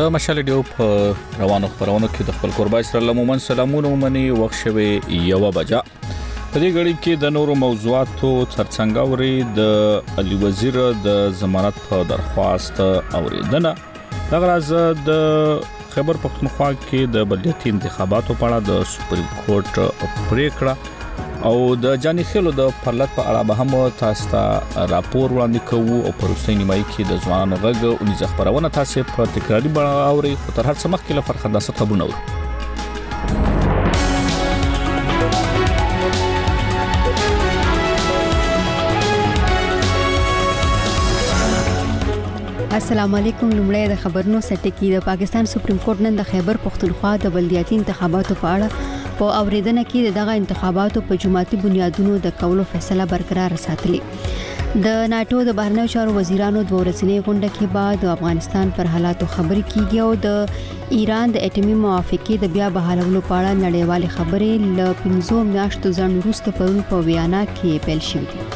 د مشال ډیو په روانو خبرونو کې د خپل قربای سره لمومن سلامونه ومني وخت شوي یو بجا په دې غړي کې د نورو موضوعاتو ترڅنګ اوري د علي وزیر د ضمانت په درخواست اوریدنه د غرض د خبر پختونخوا کې د بلدیاتي انتخاباتو په اړه د سپریم کورټ پریکړه او د جاني خلو د پرلط په اړه به هم تاسو ته راپور وړاندې کوو او پروستۍ نیمای کې د ځوانانو غږ او نيزه خبرونه تاسو په تکراري بڼه اوري خو تر هر څه مخکې له فرخنداسه خبرونه اوري. السلام علیکم. لومړی د خبرونو سټکی د پاکستان سپریم کورټ نن د خیبر پختونخوا د بلدیاتي انتخاباتو په اړه په اوریدنه کې دغه انتخاباتو په جماعتي بنیادونو د کولو فیصله برقرار ساتلې. د ناتو د بهرنیو چارو وزیرانو د ورځنۍ غونډه کې بعد افغانستان پر حالاتو خبرې کیږي او د ایران د اټومي موافقې د بیا بحالولو په اړه نړیوال خبرې ل 15 میاشتو ځنډ وروسته پرون په ویانا کې پیل شوې دي.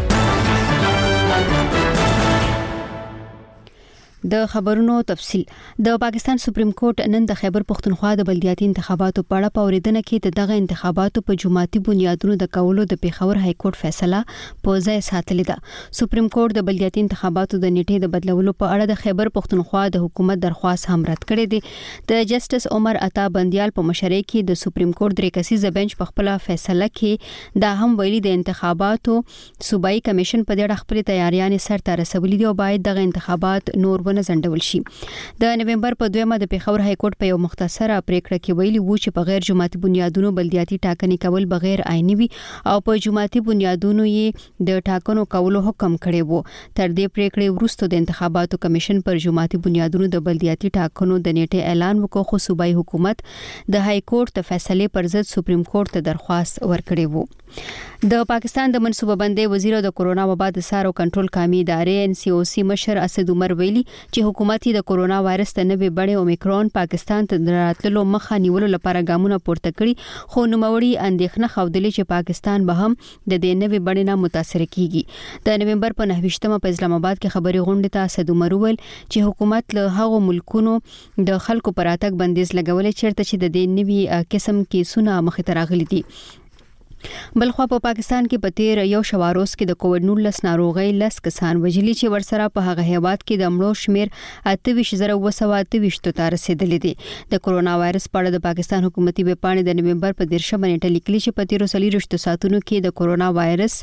د خبرونو تفصیل. د پاکستان سپریم کورټ نن د خیبر پختونخوا د بلدیاتي انتخاباتو په اړه په اوریدنه کې دغه انتخاباتو په جماعتي بنیادونو د کولو د پیښور های کورټ فیصله په ځای ساتلې ده. سپریم کورټ د بلدیاتي انتخاباتو د نیټې د بدلولو په اړه د خیبر پختونخوا د حکومت درخواست هم رد کړی دی. د جسټس عمر عطا بندیال په مشرۍ کې د سپریم کورټ درې کسیزه بنچ په خپل فیصله کې دا هم ویلي د انتخاباتو صوبایي کمیشن په دې اړه خپل تیاریاں سر ته رسولې دي او باید دغه انتخابات نور نه زندول شي. د نوومبر په 2 د پیښور های کورټ په یو مختصره پریکړه کې ویلي وو چې په غیر جماعتي بنیادونو بلدیاتي ټاکنې کول بغیر آئینی وي او په جماعتي بنیادونو یې د ټاکنو کولو حکم کړی وو. تر دې پریکړې وروسته د انتخاباتو کمیشن پر جماعتي بنیادونو د بلدیاتي ټاکنو د نیټې اعلان وکړ خو صوبایي حکومت د های کورټ د فیصلې پر ضد سپریم کورټ ته درخواست ورکړی وو. د پاکستان د منصوبه بندۍ وزیر د کورونا وبا د سار او کنټرول قومي ادارې NCOC مشر اسد عمر ویلي چې حکومت د کورونا وایرس د نوې بڼې اومیکرون پاکستان ته راتللو مخه نیولو لپاره ګامونه پورته کړي خو نوموړي اندېښنه خوندلې چې پاکستان به هم د دې نوې بڼې نه متاثر کیږي. د نوومبر په 9 په اسلام آباد کې خبري غونډه ته اسد عمر ویل چې حکومت له هغو ملکونو د خلکو پر اتګ بندیز لګولې چیرته چې د دې نوې قسم کیسونه مخ ته راغلي دي. بلخوا په پاکستان کې په تیر یو شواروز کې د کووډ 19 ناروغي 10 کسان وجلي چې ورسره په هغه هیواد کې د مړو شمیر 28,228 ته رسیدلی دی. د کورونا وایرس په اړه د پاکستان حکومتي ویب پاڼې د نوومبر په 13 نیټه لیکلي چې په 13 ساعتونو کې د کورونا وایرس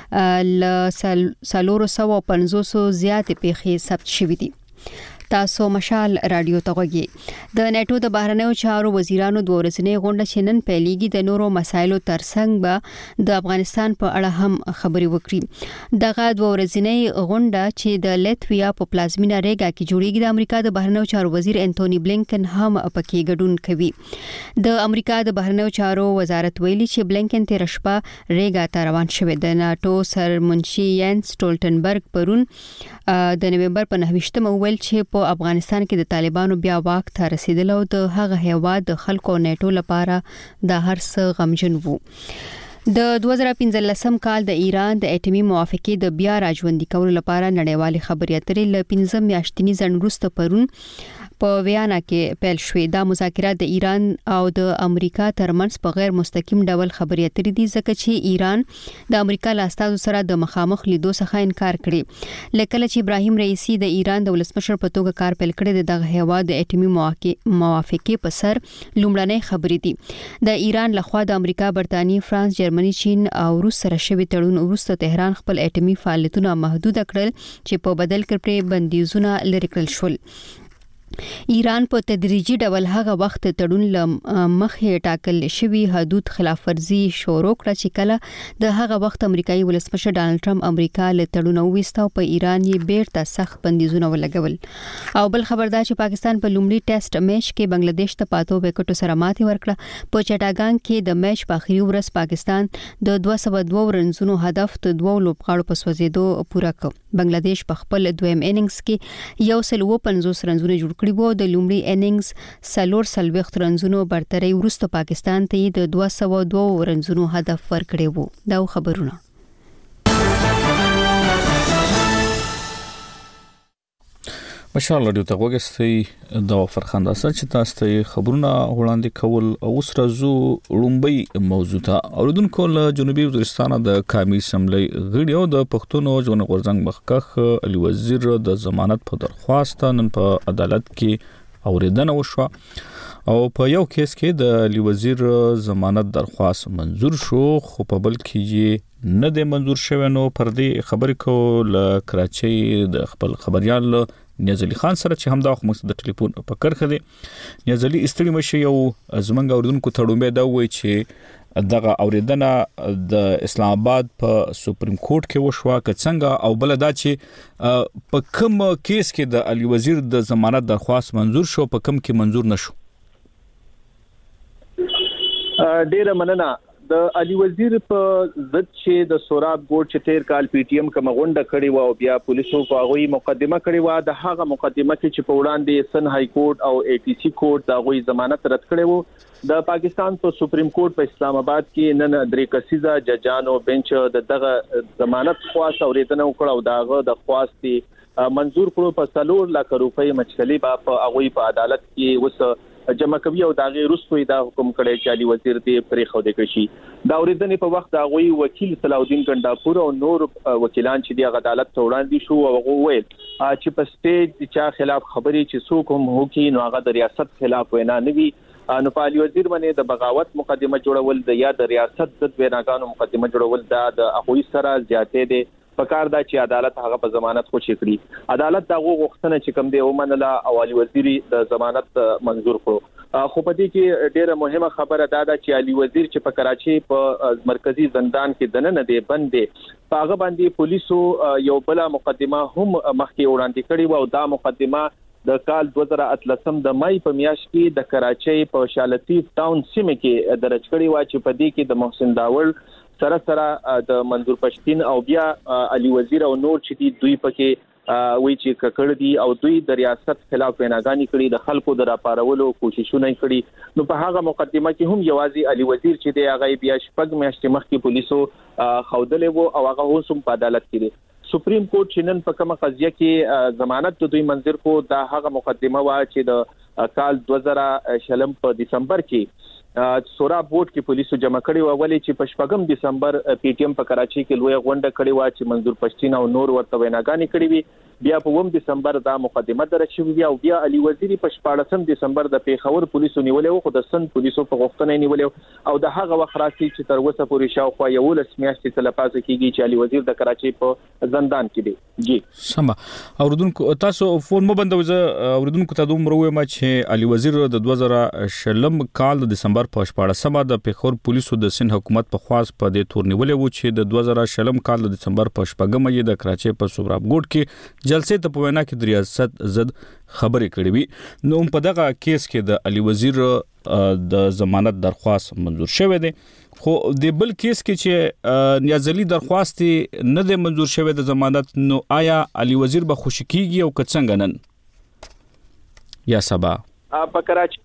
ل 450 زیات پیښې ثبت شوې دي. تاسو مشال رادیو تغوږی. د ناتو د بهرنیو چارو وزیرانو د ورځنۍ غونډه چې نن پیلېږي د نورو مسایلو ترڅنګ به د افغانستان په اړه هم خبري وکړي. دغه د ورځنۍ غونډه چې د لیتویا په پلازمینه ریګا کې جوړیږي د امریکا د بهرنیو چارو وزیر انټونی بلینکن هم پکې ګډون کوي. د امریکا د بهرنیو چارو وزارت ویلي چې بلینکن تیر شپه ریګا ته روان شوی. د ناتو سرمنشي ینس سټولټنبرګ پرون د نوومبر په 9 ویل چې په افغانستان کې د طالبانو بیا واک ته رسیدل او د هغه هیواد د خلکو نیټو لپاره د هر څه غمجن وو. د 2015 کال د ایران د اټومي موافقې د بیا راژوندي کولو لپاره نړیوال خبري اترې ل 15 میاشتنی ځنډ وروسته پرون په ویانا کې پیل شوې. دا مذاکرات د ایران او د امریکا ترمنځ په غیر مستقیم ډول خبري اترې دي ځکه چې ایران د امریکا له استازو سره د مخامخ لیدو څخه انکار کړي. لکه چې ابراهیم رئیسی د ایران د ولسمشر په توګه کار پیل کړی دغه هیواد د اټومي موافقې په سر لومړنۍ خبرې دي. د ایران لخوا د امریکا، برتانیې، فرانس، جرمني، چین او روس سره شوی تړون وروسته تهران خپل اټومي فعالیتونه محدود کړل چې په بدل کې پرې بندیزونه لري کړل شول. ایران په تدریجي ډول هغه وخت تړون مخه ټاکل شوی حدود خلاف ورزي شروع کړه چې کله د هغه وخت امریکایي ولسمشر ډانلډ ټرمپ امریکا له تړون وېستو په ایران یې بیرته سخت بندیزونه ولګول. او بل خبردار چې پاکستان په لومړي ټیسټ میچ کې بنگلاديش ته 5 وکټو سره ماتې ورکړه. په چټاګان کې د میچ په اخري ورځ پاکستان د 202 رنزونو هدف د 2 لوبغاړو په سوځېدو پوره کړ. بنگلاديش په خپل دویم اننګز کې 150 رنزونه جوړ کړي وو. د لومړي اننګز 440 رنزونو برتري وروسته پاکستان ته د 202 رنزونو هدف ورکړی وو. دا خبرونه. ماشاءالله ډیو ته وګستئ دا فرخان داسه چې تاسو ته خبرونه وړاندې کول او سرزو لومبي موضوع ته اوردونکو له جنوبي وزیرستان د قومي اسمبلی غړي او د پښتون ژوند غورځنګ مخکخ علي وزیر د ضمانت په درخواست نن په عدالت کې اوریدنه وشوه او په یو کیس کې د علي وزیر ضمانت درخواست منزور شو خو په بل کې نه د منزور شوی نو پر دې خبرې کول کراچي د خپل خبريال نیاز علي خان سره چې هم دا خو د ټلیفون په کرخه دي نیاز علي استړي مشه یو زمنګ اوردونکو تړومبه دا وای چې دغه اوریدنه د اسلام آباد په سپریم کورټ کې وشوه کڅنګ او بل دا چې په کوم کیس کې د علي وزیر د ضمانت درخواست منزور شو په کوم کې منزور نشو ډیره مننه د علي وزیر په ضد چې د سوراب ګوټ چې تیر کال پی ټی ایم کوم غونډه کړې و او بیا پولیسو په غوي مقدمه کړې و د هغه مقدمه کې چې په وړاندې سن های کورټ او ای ټی سی کورټ د غوي ضمانت رد کړې و د پاکستان په سپریم کورټ په اسلام آباد کې نن درې کسیزه ججانو بنچ دغه ضمانت خواست اوریدنه وکړه او داغه د خواستي منزور کړو په 3 لک روپۍ مچلې په غوي په عدالت کې وس جمع کوي او داغه رسوي دا حکم کړی چې علي وزیر دې پرې خو دې کشي دا اوریدنې په وخت دا غوي وکیل صلاح الدین ګنداپور او نور وکیلان چې د عدالت ته وړاندې شو او هغه ویل چې په سټیج چا خلاف خبري چې څوک هم هوکي نو هغه د ریاست خلاف وینا نه وي نو په علي وزیر باندې د بغاوت مقدمه جوړول د یا د ریاست د ویناګانو مقدمه جوړول د اخوي سره زیاتې دي پکار دا چې عدالت هغه په ضمانت خو چکړي عدالت دا غوښتنه چې کوم دی ومنله او علي وزیر د ضمانت منزور کړو خو په دې کې ډیره مهمه خبره دا ده چې علي وزیر چې په کراچي په مرکزی زندان کې دننه دی بندي هغه باندې پولیسو یو بل مقدمه هم مخکې وړاندې کړې و او دا مقدمه د کال 2013 د مای په میاشت کې د کراچي په شالطیف ټاون سیمه کې درج کړې و چې په دې کې د محسن داول سره د منظور پښتين او بیا علي وزیر او نور چې دوی پکې وی چې ککړ دي او دوی د ریاست خلاف ویناګانی کړي د خلکو د راپارولو کوششونه کړي نو په هغه مقدمه کې هم یوازې علي وزیر چې دی هغه بیا شپږ میاشتې مخکې پولیسو خودلې وو او هغه هم په عدالت کې سپریم کورټ چې نن په کومه قضیه کې ضمانت د دوی منظور کو دا هغه مقدمه وا چې د کال 2000 په دسمبر کې سوراب بورډ کې پولیسو جمع کړي و ولې چې په 14 دسمبر پی ټی ایم په کراچي کې لوی غونډه کړي و چې منظور پښتين او نور ورته ویناګانی کړي وي بیا په 1 دسمبر دا مقدمه درج شوې او بیا علي وزیر په 14 دسمبر د پیښور پولیسو نیولې خو د سن پولیسو په غوښتنه نیولې او د هغه وخت راسي چې تر اوسه پورې شاوخوا یو لس میاشتې تلپاسه کیږي چې علي وزیر د کراچي په زندان کې دی جی سم اوردونکو تاسو فون مو بندوي اوردونکو ته دومره وایم چې علي وزیر د 2020 کال د دسمبر په 14مه د پیښور پولیسو د سن حکومت په خواص په دې تور نیولې و چې د 2020 کال د دسمبر په 14مه یې د کراچي په سوراب ګوټ کې جلسې ته په وینا کې د ریاست زد خبرې کړې وي نو په دغه کیس کې د علي وزیر د ضمانت درخواست منزور شوه دی خو د بل کیس کې چې نیاز علي درخواست نه د منزور شوه د ضمانت نو آیا علي وزیر به خوشی کیږي او کڅنګ نن یا سبا په کراچي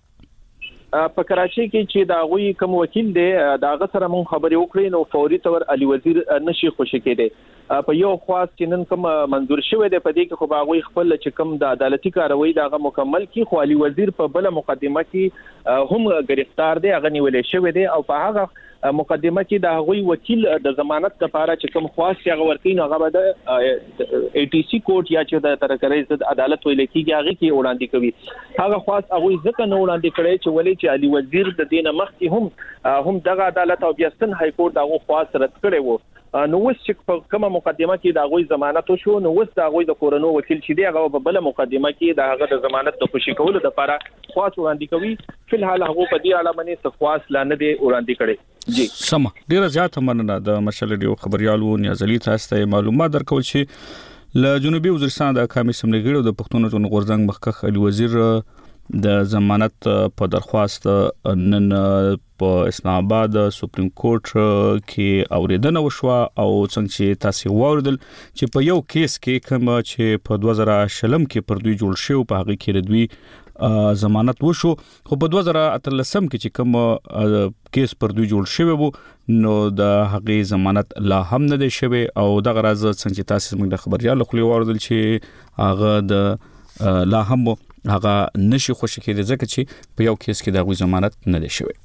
کې چې دا غوي کوم وکیل دی دا غسر مون خبرې وکړې نو فوري تور علي وزیر نشي خوشی کېده په یو خاص چې نن کوم منزور شوه دی په دې کې خو باغوي خپل چې کوم د عدالتي کاروي داغه مکمل کی خو علي وزیر په بل مقدمه کې هم گرفتار دی هغه نیولې شوی دی او په هغه مقدمه کې د غوي وکیل د ضمانت لپاره چې کوم خاص هغه ورکین هغه به د ای ټی سی کورټ یا چې د ترکرې د عدالت ویل کېږي هغه کې وړاندې کوي هغه خاص هغه ځکه نه وړاندې کړي چې ولې چې علي وزیر د دینه مخکې هم دغه عدالت او بیا ستن های کورټ هغه خاص رد کړي وو نو وس چې کومه مقدمه کې دا غوي ضمانت شو نو وس دا غوي د کورونو وکیل چې دی هغه په بل مقدمه کې دا هغه د ضمانت د خوشی کولو لپاره خاص وړاندې کوي فلحال هغه په دې اړه باندې خاص لانه دی وړاندې کړي جی سم ډیر زیات مننه د مشل ډیو خبريالو نیاز علي تاسو ته معلومات درکول چې ل جنوبي وزیرستان د قومي اسمبلی غړو د پښتون ژوند غورځنګ مخکخ علي وزیر د ضمانت په درخواست نن په اسلام آباد سپریم کورټ کې اوریدنه وشوه او څنګه چې تاسو واردل چې په یو کیس کې کوم چې په 2020 کې پر دوی جوړ شو په هغه کې دوی ضمانت وشو خو په 2013 کې چې کوم کیس پر دوی جوړ شوی وو نو د هغه ضمانت لا هم نه دی شوی او دغه راز څنګه چې تاسو موږ د خبريالو خو واردل چې هغه د لا هم هغه نشي خوشی کېږي ځکه چې په یو کیس کې د غوي ضمانت نه دی شوی.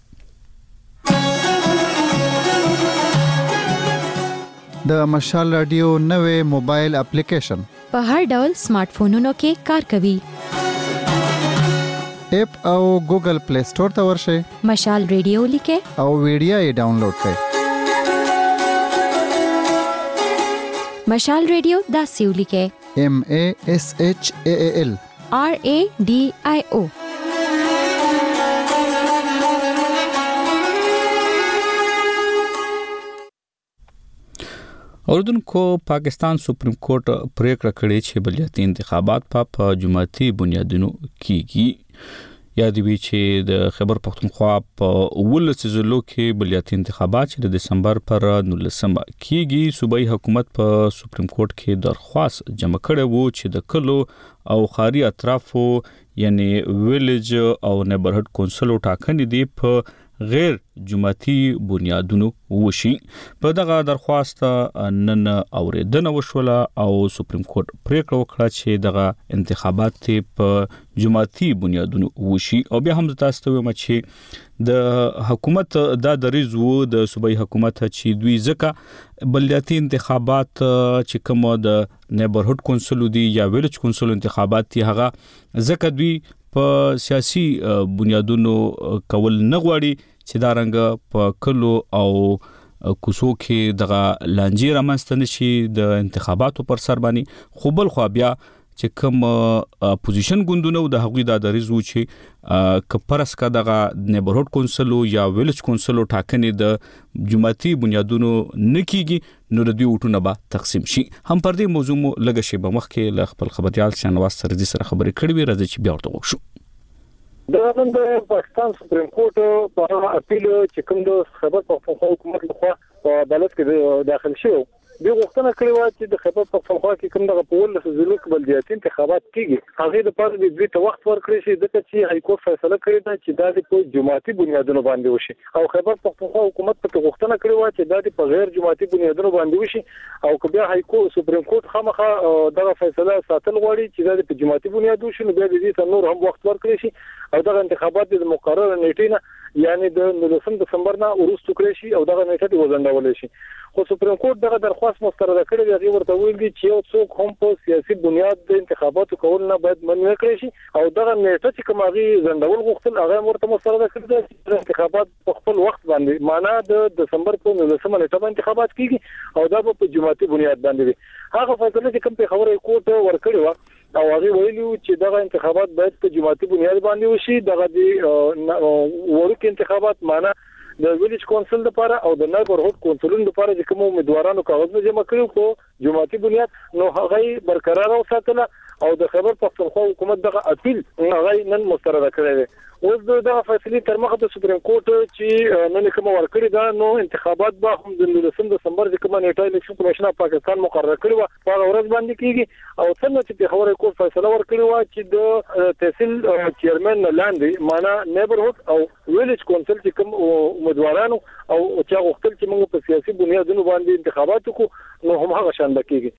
د مشال رادیو نوې موبایل اپلیکیشن په هر ډول سمارټ فونونو کې کار کوي. اپ او ګوګل پلی سٹور ته ورشئ. مشال ریډیو لیکه او ویډیو یې ډاونلوډ کړئ. مشال ریډیو داسې ولیکه MASHAAL RADIO. اوردونکو پاکستان سپریم کورټ پریکړه کړې چې بلدیاتي انتخابات په جماعتي بنیادونو کیږي. یادوي چې د خیبر پختونخوا په 19 ضلعو کې بلدیاتي انتخابات چې د دسمبر پر 19 کیږي. صوبایي حکومت په سپریم کورټ کې درخواست جمع کړی وو چې د کلو او خاري اطرافو یعنی ویلیج او نیبرهډ کونسل ټاکنې دی په غیر جماعتي بنیادونو وشي. په دغه درخواست نن اوریدنه وشوله او سپریم کورټ پریکړه وکړه چې دغه انتخابات په جماعتي بنیادونو وشي. او بیا هم تاسو ته وایم چې د حکومت دا دریځ وو د صوبایي حکومت چې دوی ځکه بلدیاتي انتخابات چې کوم د نیبرهډ کونسل دی یا ویلیج کونسل انتخابات دي هغه ځکه دوی په سیاسي بنیادونو کول نه غواړي چې دا رنګ په کلو او کوڅو کې دغه لانجې رامنځته نشي د انتخاباتو پر سر باندې. خو بل خو بیا چې کوم اپوزیشن ګوندونه د هغوی د دریځ وو چې کپرس کا دغه نیبرهډ کونسل یا ویلیج کونسل ټاکنې د جماعتي بنیادونو نکېږي نو د دوی وټونه به تقسیم شي. هم پر دې موضوع مو لږ شی به مخکې له خپل خبريال شنواز سرزي سره خبرې کړې وي. راځي چې بیا ورته وښو. د پاکستان سپریم کورټ په اپیل چې کوم د خیبر پختونخوا حکومت لخوا په عدالت کې داخل شو د غوښتنه کړې و چې د خیبر پختونخوا کې کوم دغه په 19 ضلعو کې بلدیاتي انتخابات کیږي هغه د پاره د دوی ته وخت ورکړي شي د چې های کورټ فیصله کړې ده چې دا په جماعتي بنیادونو باندې وشي او خیبر پختونخوا حکومت په غوښتنه کړې و چې دا په غیر جماعتي بنیادونو باندې وشي او که بیا های کورټ سپریم کورټ خامخا دغه فیصله ساتل غواړي چې دا په جماعتي بنیادونو شي نو بیا د دې ته نور هم وخت ورکړي شي او دغه انتخابات د مقرره نیټې نه یعنی د 19 دسمبر نه وروسته کړی شي او دغه نیټه د وزندول شي. خو سپریم کورټ دغه درخواست مسترد کړی دی. هغه ورته ویل دي چې یو څوک هم په سیاسي بنیاد د انتخاباتو کول نه باید منع کړی شي او دغه نیټه چې کوم هغه زندول غوښتل هغه ورته مسترد کړی دی چې انتخابات په خپل وخت باندې معنا د دسمبر په 19 نیټه باندې انتخابات کیږي او دا په جماعتي بنیاد باندې وي. هغه فیصله چې کوم په خبره کورټ ورکړی و او هغه ویلو چې دغه انتخابات باید په جماعتي بنیاد باندې وشي. دغه د ورکه انتخابات معنا د ویلیج کونسل لپاره او د نیبرهډ کونسلونو لپاره چې کوم امیدوارانو کاغذونه جمع کړو په جماعتي بنیاد نو هغه برقرار او ساتله او د خیبر پختونخوا حکومت دغه اپیل هغه نن مسترد کړی دی. اوس دغه فیصله تر مخه د سپریم کورټ چې نن کوم ورکړی دا نو انتخابات به هم د 19 دسمبر د کوم نیټه الیکشن کمیشن اف پاکستان مقرره کړی و په ورځ باندې کیږي او څنګه چې په خبره کورټ فیصله ورکړی و چې د تحصیل چیرمن لاندې معنا نیبرهډ او ویلیج کونسل چې کوم امیدوارانو او چې غوښتل چې موږ په سیاسي بنیادونو باندې انتخابات وکړو نو هم هغه شان کیږي.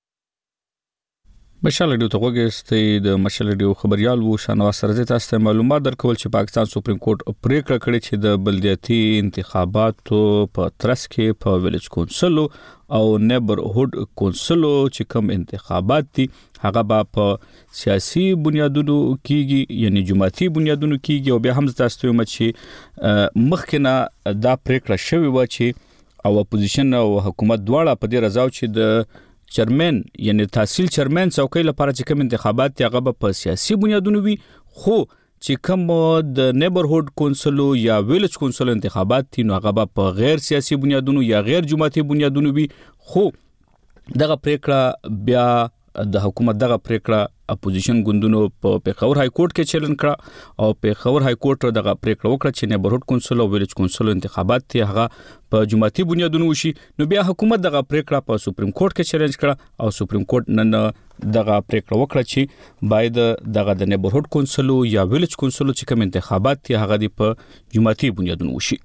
مشال ډیو ته وګورئ د مشال ډیو خبريال وو شنواز سرزي تاسو ته معلومات درکول چې پاکستان سپریم کورټ پریکړه کړې چې د بلدیاتي انتخاباتو په ترڅ کې په ویلیج کونسل او نیبرهډ کونسل چې کوم انتخابات دي هغه په سیاسي بنیادونو کیږي یعنی جماعتي بنیادونو کیږي. او بیا هم تاسو ته چې مخکنه دا پریکړه شوی و چې او اپوزیشن او حکومت دواړه په دې رضاو چې د چیرمن یعنی تحصیل چیرمن څوکۍ لپاره چې کوم انتخابات هغه په سیاسي بنیادونو وي خو چې کوم د نیبرهډ کونسل یا ویلیج کونسل انتخابات دي نو هغه په غیر سیاسي بنیادونو یا غیر جماعتي بنیادونو وي. خو دغه پریکړه بیا د حکومت دغه پریکړه اپوزیشن ګوندونو په پیښور های کورټ کې چیلنج کړه او پیښور های کورټ دغه پریکړه وکړه چې نیبرهډ کونسل او ویلیج کونسل انتخابات ته هغه په جماعتي بنیادونو وشي. نو بیا حکومت دغه پریکړه په سپریم کورټ کې چیلنج کړه او سپریم کورټ نن دغه پریکړه وکړه چې باید دغه د نیبرهډ کونسل یا ویلیج کونسل چې کوم انتخابات ته هغه په جماعتي بنیادونو وشي.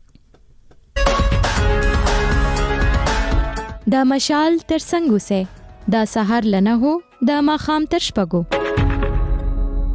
دا مشال تر څنګه سه دا سحر لنه هو دا ماخام تر شپګو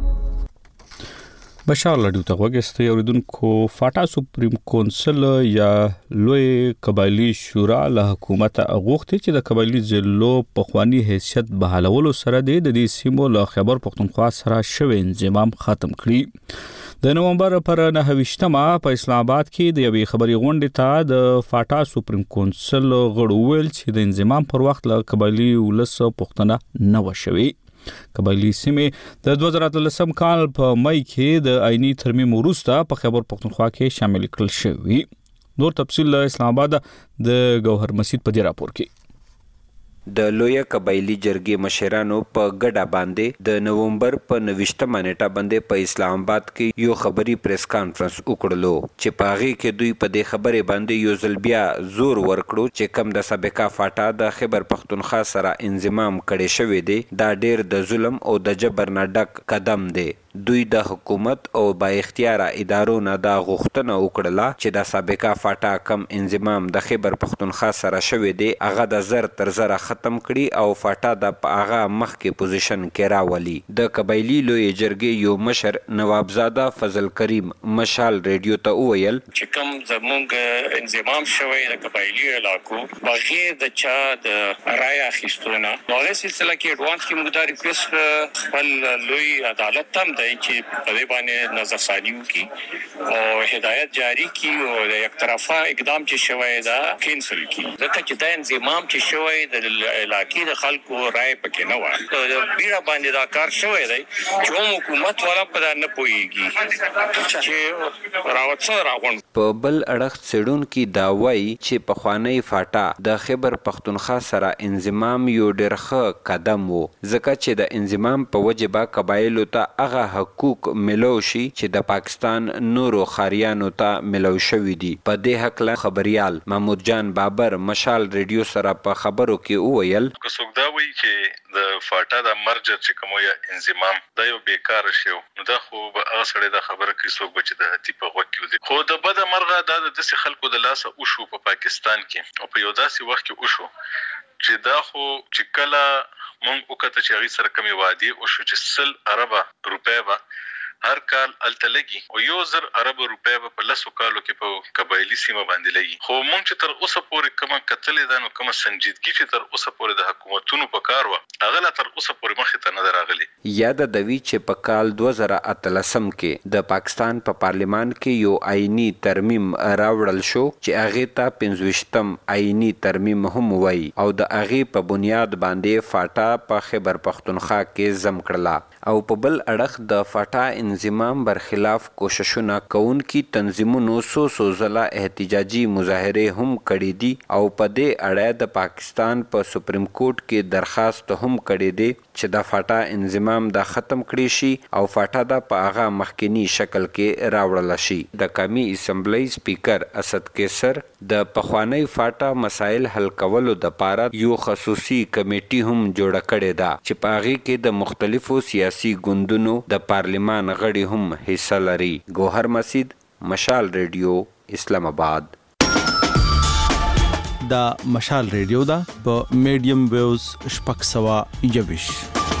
بشار لډیو ته وګستې اوریدونکو فاټا سپریم کونسل یا لوی قبایلی شورا له حکومت غوښتي چې د قبایلی ضلعو په خواني حیثیت بحالولو سره د دې سیمو له خیبر پختونخوا سره شوی انضمام ختم کړي. د نومبر پر 29مه په اسلام آباد کې د یوې خبري غونډې ته د فاټا سپریم کونسل غړو ویل چې د انضمام پر وخت له قبایلی ولس پښتنه نه وشوي. قبایلی سیمې د 2013 کال په مئی کې د آئینی ترمیم وروسته په خیبر پختونخوا کې شامل کړل شوی. نور تفصیل اسلام آباد د گوهر مسجد په دې راپور کې. د لوی قبایلی جرګې مشرانو په ګډه باندې د نومبر په 29مه نیټه باندې په اسلام آباد کې یو خبري پریس کانفرنس وکړلو چې په هغه کې دوی په دې خبرې باندې یو ځل بیا زور ورکړو چې کم د سابقه فاټا د خیبر پختونخوا سره انضمام کړي شوی دی دا ډیر د ظلم او د جبر نه ډک قدم دی. دوی د حکومت او با اختیار ادارو نه دا غوښتنه وکړه چې د سابقه فاټا کم انضمام د خیبر پختونخوا سره شوی دی هغه د زر تر زر ختم کړي او فاټا د هغه مخکې پوزیشن کې راولي. د قبایلی لوی جرګې یو مشر نوابزاده فضل کریم مشال ریډیو ته وویل چې کم زموږ انضمام شوی د قبایلی علاقو بغیر د چا د رای اخیستونه نوغه سلسله کې اډوانس کې موږ دا ریکوست خپل لوی عدالت تم چې په دې باندې نظرثانی وکړي او هدایت جاری کړي او د یک طرفه اقدام چې شوی دا کینسل کړي ځکه چې دا انضمام چې شوی د علاقې د خلکو رائے پکې نه و د بیره باندې دا کار شوی دی چې حکومت والا په دا نه پوهیږي چې راوڅ راغون. په بل اړخ څېړونکي دا وایي چې پخوانی فاټا د خیبر پختونخوا سره انضمام یو ډېر ښه قدم و ځکه چې د انضمام په وجه به قبایلو ته هغه حقوق ملو شي چې د پاکستان نورو خاریانو ته ملو شوي دي. په دې حق خبريال محمود جان بابر مشال ریډیو سره په خبرو کې وویل که څوک دا وایي چې د فاټا د مرجر چې کوم یا انضمام دا یو بیکار شی نو دا خو به هغه سره د خبره کوي څوک چې د هتی په وخت کې خو د بده مرغه دا د داسې خلکو د لاسه وشو په پاکستان کې او په یو داسې وخت کې وشو چې دا خو چې کله مونږ وکړه چې هغه سره کمی وادي او شو چې 100 اربه روپے به هر کال التلګي او 1000 ارب روپے په لاسو کالو کې په قبایلی سیمه باندې لګي خو مونږ چې تر اوسه پورې کومه کتلې ده نو کومه سنجیدګي چې تر اوسه پورې د حکومتونو په کار و هغه لا تر اوسه پورې مخې ته نه راغلي. یاد د وی چې په کال 2013 کې د پاکستان په پارلیمان کې یو آئینی ترمیم راوړل شو چې هغه ته 25م آئینی ترمیم هم وایي او د هغه په بنیاد باندې فاټا په خیبر پختونخوا کې زم کړله او په بل اړخ د فاټا انضمام برخلاف کوششونه کوونکي تنظیمونو سو ځله احتجاجي مظاهره هم کړي دي او په دې اړه د پاکستان په سپریم کورټ کې درخواست هم کړي دي چې د فاټا انضمام د ختم کړي شي او فاټا د په هغه مخکنی شکل کې راوړل شي. د قومي اسمبلی سپیکر اسد کیسر د پخوانی فاټا مسایل حل کولو د پاره یو خصوصي کمیټي هم جوړه کړې ده چې په هغه کې د مختلفو سیاسي ګوندونو د پارلیمان غړي هم حصہ لري. گوهر مسجد مشال ریډیو اسلام آباد. دا مشال ریډیو دا په میډیم ویوز شپږ سوه 21.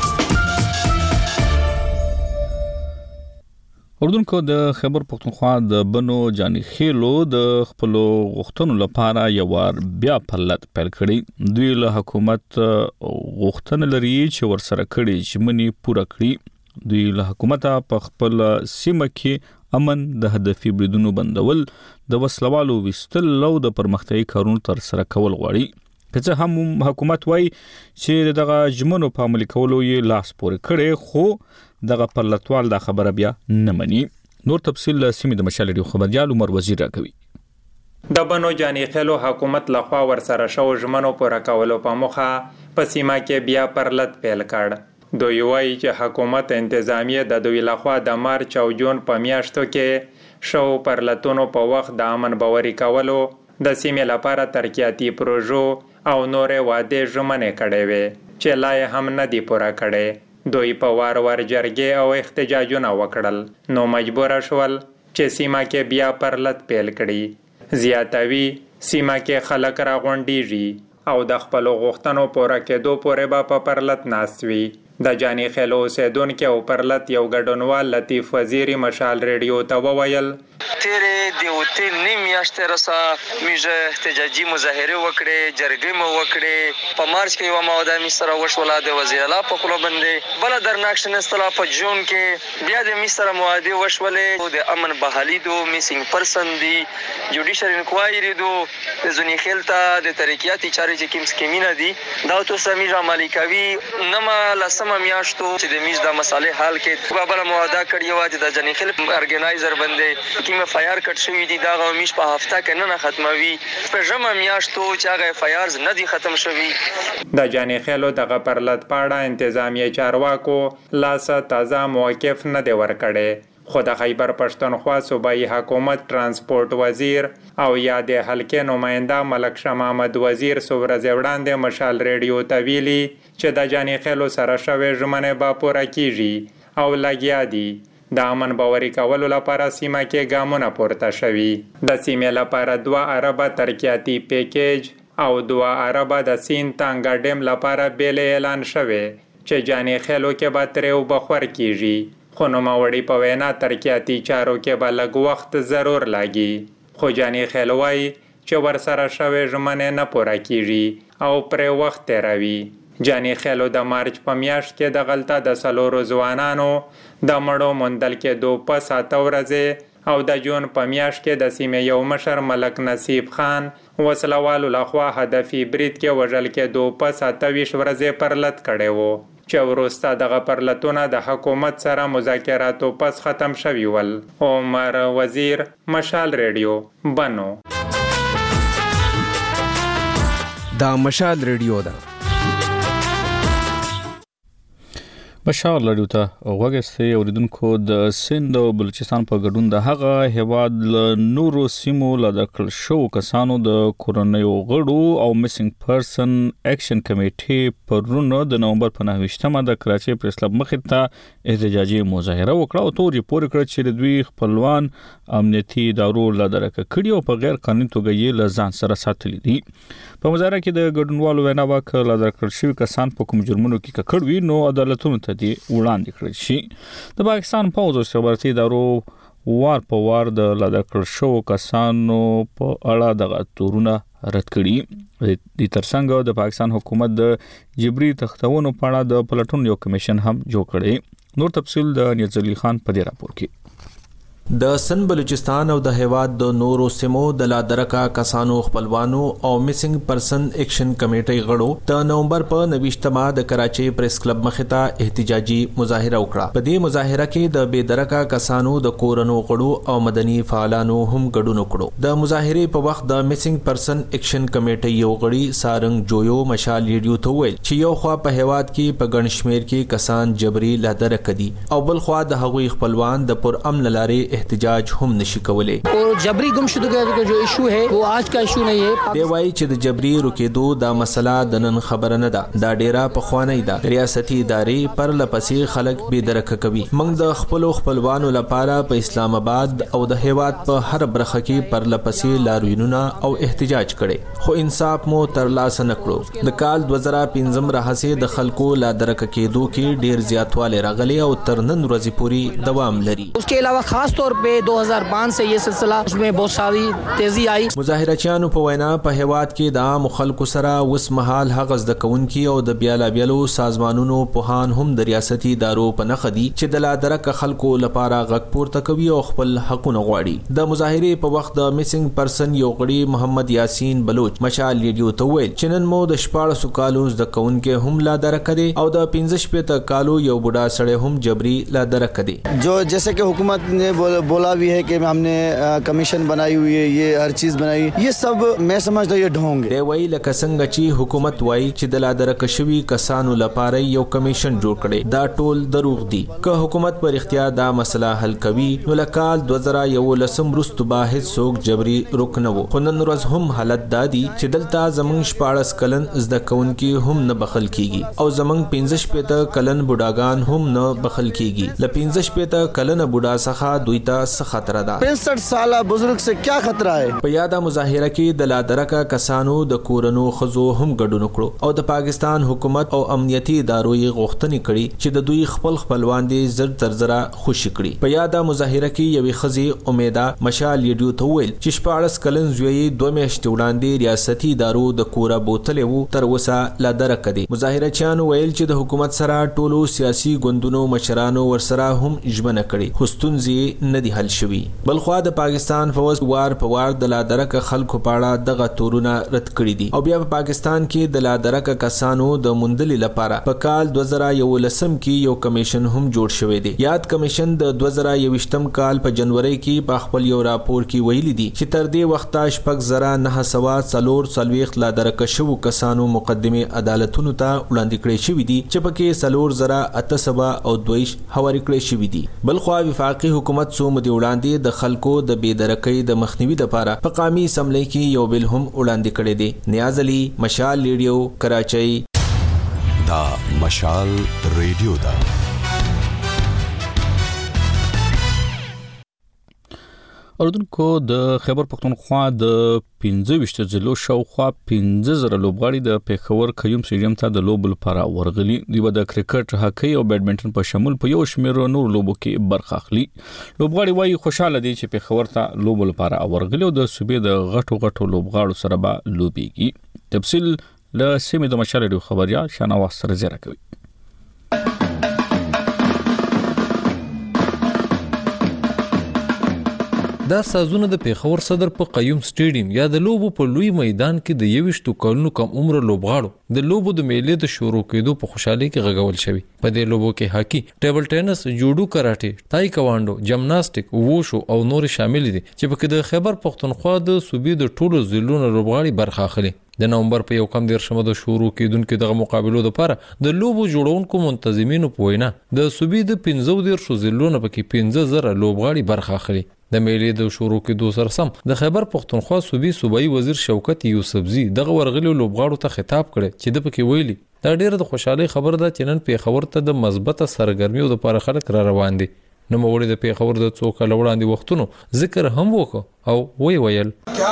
اردوونکو د خیبر پختونخوا د بنو جانی خیلو د خپل غوښتنو لپاره یو وار بیا پلت پیل کړي. دوی له حکومت غوښتنه لري چې ورسره کړي ژمنې پوره کړي. دوی له حکومت په خپل سیمه کې امن د هدفي بریدونو بندول د وسلوالو وستل لو د پرمختیايي کارونو تر سره کول غواړي. که هم حکومت وای چې دغه ژمنو په عملي کولو یې لاس پورې کړي خو دغه پلتوال دا خبره بیا نه مني. نور تفصیل سیمې د مشال ریډیو خبريال عمر وزیر راکوي. د بنو جانی خیلو حکومت لخوا ورسره شو ژمنو پوره کولو په مخه په سیمه کې بیا پرلت پیل کړ. دوی وایي چې حکومت انتظامیه د دوی لخوا د مارچ او جون په میاشتو کې شو پرلتونو په وخت د امن باوري کولو د سیمې لپاره ترقیاتي پروژو او نورې وعدې ژمنې کړې وې چې لا یې هم نه دي پوره کړې. دوی په وار جرګې او احتجاجونه وکړل نو مجبور شول چې سیمه کې بیا پرلت پیل کړي. زیاتوي سیمه کې خلک راغونډیږي او د خپل غوښتنو پوره کېدو پورې به په پرلت ناست وي. د جاني خیلو اوسیدونکو او پرلط یو ګډونوال لطیف وزیری مشال ریډیو ته وویل تیرې د اوتې نیم میاشتې رسا میږه احتجاجي مظاهره وکړې جرګې مو وکړې په مارچ کې یو موده می سره وشوله د وزیر اعلی په خلو باندې بل درناک شنستلا په جون کې بیا د می سره موادي وشولې د امن بحالي دو میسینګ پرسن دی جوډیشل انکوایری دو د زونی خلتا د ترقیاتی چارې چې کوم سکیمینه دي دا تو سمیجه مالکاوی نما لسمه میاشتو چې د میز د مسالې حل کې بابل مواد کړی و د جنی خل ارګنایزر باندې کیمه فایر کټ شوی دي دا غومیش په هفته کې نه ختموي په جمع میاشتو چې هغه فایرز نه دي ختم شوی د جاني خیلو دغه پرلط پاړه انتظامی چارواکو لاسه تازه موقف نه دی ورکړي خو د خیبر پښتونخوا صوبایي حکومت ترانسپورت وزیر او یاد حلقې نماینده ملک شاه محمد وزیر سورځ وړاندې مشال ریډیو ته ویلي چې د جاني خیلو سره شوی ژمنې به پوره کیږي او لګیا دي د امن باوري کولو لپاره سیمه کې ګامونه پورته شوي د سیمې لپاره 2 اربه ترقیاتي پیکیج او 2 اربه د سین تانګا ډیم لپاره بیل اعلان شوی چې جاني خیلو کې به ترې وبخور کیږي خو نوموړي په وینا ترقیاتي چارو کې به لږ وخت ضرور لاګي خو جاني خیلو وایي چې ورسره شوی ژمنې نه پوره کیږي او پرې وخت تیروي جاني خیلو د مارچ په میاشت کې د غلطه د سلورو ځوانانو د مړو موندل کېدو په 7 ورځې او د جون په میاشت کې د سیمې یو مشر ملک نصیب خان وسلوالو لخوا هدفي برید کې وژل کېدو په 27 ورځې پرلط کړی و چې وروسته دغه پرلطونه د حکومت سره مذاکراتو پس ختم شوي ول عمر وزیر مشال ریډیو بنو دا مشال ریډیو ده بشار لړیو ته وګستې اوریدونکو د سند او بلوچستان په ګډون د هغه هواد ل نورو سیمو لدکل شو کسانو د کورونیو غړو او میسنګ پرسن اکشن کمیټې پرونه د نومبر په 9مه د کراچۍ پریس کلب مخې ته احتجاجي مظاهره وکړه او تور پورې کړ چې د دوی خپلوان امنیتي ادارو لدرکه کړي او په غیر قانوني توګه یې لزان سره ساتلي دي په مظاهره کې د ګډونوالو وینا وکړه لدرکل شوی کسان په کوم جرمونو کې کړوي نو عدالتونو ته دی وړاندې کړی شي د پاکستان پوځ او استخباراتي ادارو وار په وار د لدرکل شو کسانو په اړه دغه تورونه رد کړي د ترڅنګ د پاکستان حکومت د جبري تختونو په اړه د پلټون یو کمیشن هم جوړ کړي نور تفصیل د نیاز علي خان په دې راپور کې د سن بلوچستان او د هیواد د نورو سیمو د لادرکا کسانو خپلوانو او میسنګ پرسن اکشن کمیټې غړو د نومبر په 9مه د کراچۍ پریس کلب مخې ته احتجاجي مظاهره وکړه په دې مظاهره کې د بېدرکا کسانو د کورونو غړو او مدني فعالانو هم ګډون وکړو د مظاهره په وخت د میسنګ پرسن اکشن کمیټې یو غړي سارنګ جویو مشال ریډیو ته ویل چې یو خوا په هیواد کې په ګڼ شمېر کې کسان جبري لادرک دي او بل خوا د هغوی خپلوان د پر امن لارې احتجاج هم نشي کولای اور جبری گمشدگی کا جو ایشو ہے وہ آج کا ایشو نہیں ہے دی وای چې د جبري رکیدو دا مسله د نن خبره نه ده دا ډیره په خوانی ده ریاستي ادارې پر لپسې خلک به درک کوي موږ د خپل خپلوانو لپاره په اسلام آباد او د هیواد په هر برخه کې پر لپسې لاروینونه او احتجاج کړي خو انصاف مو تر لاسه نکړو د کال 2015 راهسه د خلکو لا درک کېدو کې ډیر زیاتواله راغلي او تر نن ورځې پورې دوام لري اس के अलावा खास तौर पे 2005 से ये सिलसिला उसमें बहुत सारी तेजी आई مظاهرچیانو په وینا په هیواد کې د عام خلکو سره وس مهال حغز د کونکي او د بیلابیلو سازمانونو په هان هم د ریاستي ادارو په نخدي چې د لادرک خلکو لپاره غږ پورته کوي او خپل حقونه غواړي د مظاهره په وخت د میسنګ پرسن یو غړي محمد یاسین بلوچ مشال ریډیو ته ویل چې نن مو د 14 کالو د کونکي هم لادرک دي او د 15 کالو یو بوډا سړی هم جبري لادرک دي جو جیسے کہ حکومت نے बोला भी है कि हमने कमीशन बनाई हुई है ये हर चीज बनाई ये सब मैं समझता हूं ये ढोंग دی وی لکه څنګه چې حکومت وای چې د لادرک شوی کسانو لپاره یو کمیشن جوړ کړي دا ټول دروغ دي که حکومت پر اختیار دا مسله حل کوي نو لکال 2011 رستو به هیڅ څوک جبري رکنو خو نن ورځ هم حالت دادي چې دلته زمونږ 14 کلن زده کونکي هم نه بخل کیږي او زمونږ 15 کلن بوډاګان هم نه بخل کیږي ل 15 کلن بوډا څخه دوی ته څه خطر ده. 65 ساله بزرگ سے کیا خطرہ ہے. په یاده مظاهره کې د لادرکه کسانو د کورونو خزو هم ګډون کړو او د پاکستان حکومت او امنیتي ادارو یې غوښتنې کړې چې د دوی خپلوان دي زر تر زره خوشي کړي. په یاده مظاهره کې یوې خزي امیده مشال ریډیو ته ویل چې 14 کلن زوی 2 میاشتې وړاندې ریاستي ادارو د کوره بوتلې وو تر اوسه لادرکه دي. مظاهره چانو ویل چې د حکومت سره ټولو سیاسي ګوندونو مشرانو ورسره هم ژمنه کړي خو ستونزې نه دي حل شوي. بلخوا د پاکستان فوج وار په وار د لادرکه خلکو په اړه دغه تورونه رد کړي دي او بیا په پاکستان کې د لادرکه کسانو د موندلې لپاره په کال 2011 کې یو کمیشن هم جوړ شوی دی. یاد کمیشن د 2021 کال په جنوري کې په خپل یو راپور کې ویلي دي چې تر دې وخته 9,940 لادرکه شوو کسانو مقدمه عدالتونو ته وړاندې کړې شوې دي چې پکې 4,822 حواله کړې شوې دي. بلخوا وفاقي حکومت څو مودې وړاندې د خلکو د بېدرکۍ د مخنیوي لپاره په قومي اسمبلی کې یو بل هم وړاندې کړی دی. نیاز علي، مشال ریډیو، کراچۍ. دا مشال ریډیو دا. اردوونکو د خیبر پختونخوا د 15 ضلعو شاوخوا 15,000 لوبغاړي د پیښور قیوم سټیډیم ته د لوبو لپاره ورغلي دي. د کرکټ، هاکی او بیډمنټن په شمول په یو شمېر نور لوبو کې برخه اخلي. لوبغاړي وايي خوشاله دي چې پیښور ته لوبو لپاره ورغلي او د صوبې د غټو لوبغاړو سره به لوبيږي. تفصیل له سیمې د مشال ریډیو خبريال شانواز سره زیاته کوي. دا سازونه د پیښور صدر په قیوم سټیډیم یا د لوبو په لوی میدان کې د 21 کلونو کم عمر لوبغاړو د لوبو د میلې د شروع کېدو په خوشحالي کې غږول شوی. په دې لوبو کې هاکی، ټیبل ټینس، جوډو، کراټه، تایکوانډو، جمناستیک، ووشو او نور شامل دي چې په کې د خیبر پختونخوا د صوبې د ټولو ضلعو لوبغاړي برخه اخلي. د نومبر په 1 د شروع کېدونکو دغه مقابلو لپاره د لوبو جوړونکو منتظمینو په وینا د صوبې د 15 ضلعو نه پکې 15,000 لوبغاړي برخه اخلي. د میلې د شروع کېدو سره سم د خیبر پختونخوا صوبایي وزیر شوکت یوسفزي دغه ورغلي لوبغاړو ته خطاب کړي چې د پکې ویلي دا ډیره د خوشحالي خبر ده چې نن پیښور ته د مثبت سرګرمیو لپاره خلک را روان دي. نو موږ د پیښور د څو کال وړاندې وختونو ذکر هم وکړو او ویل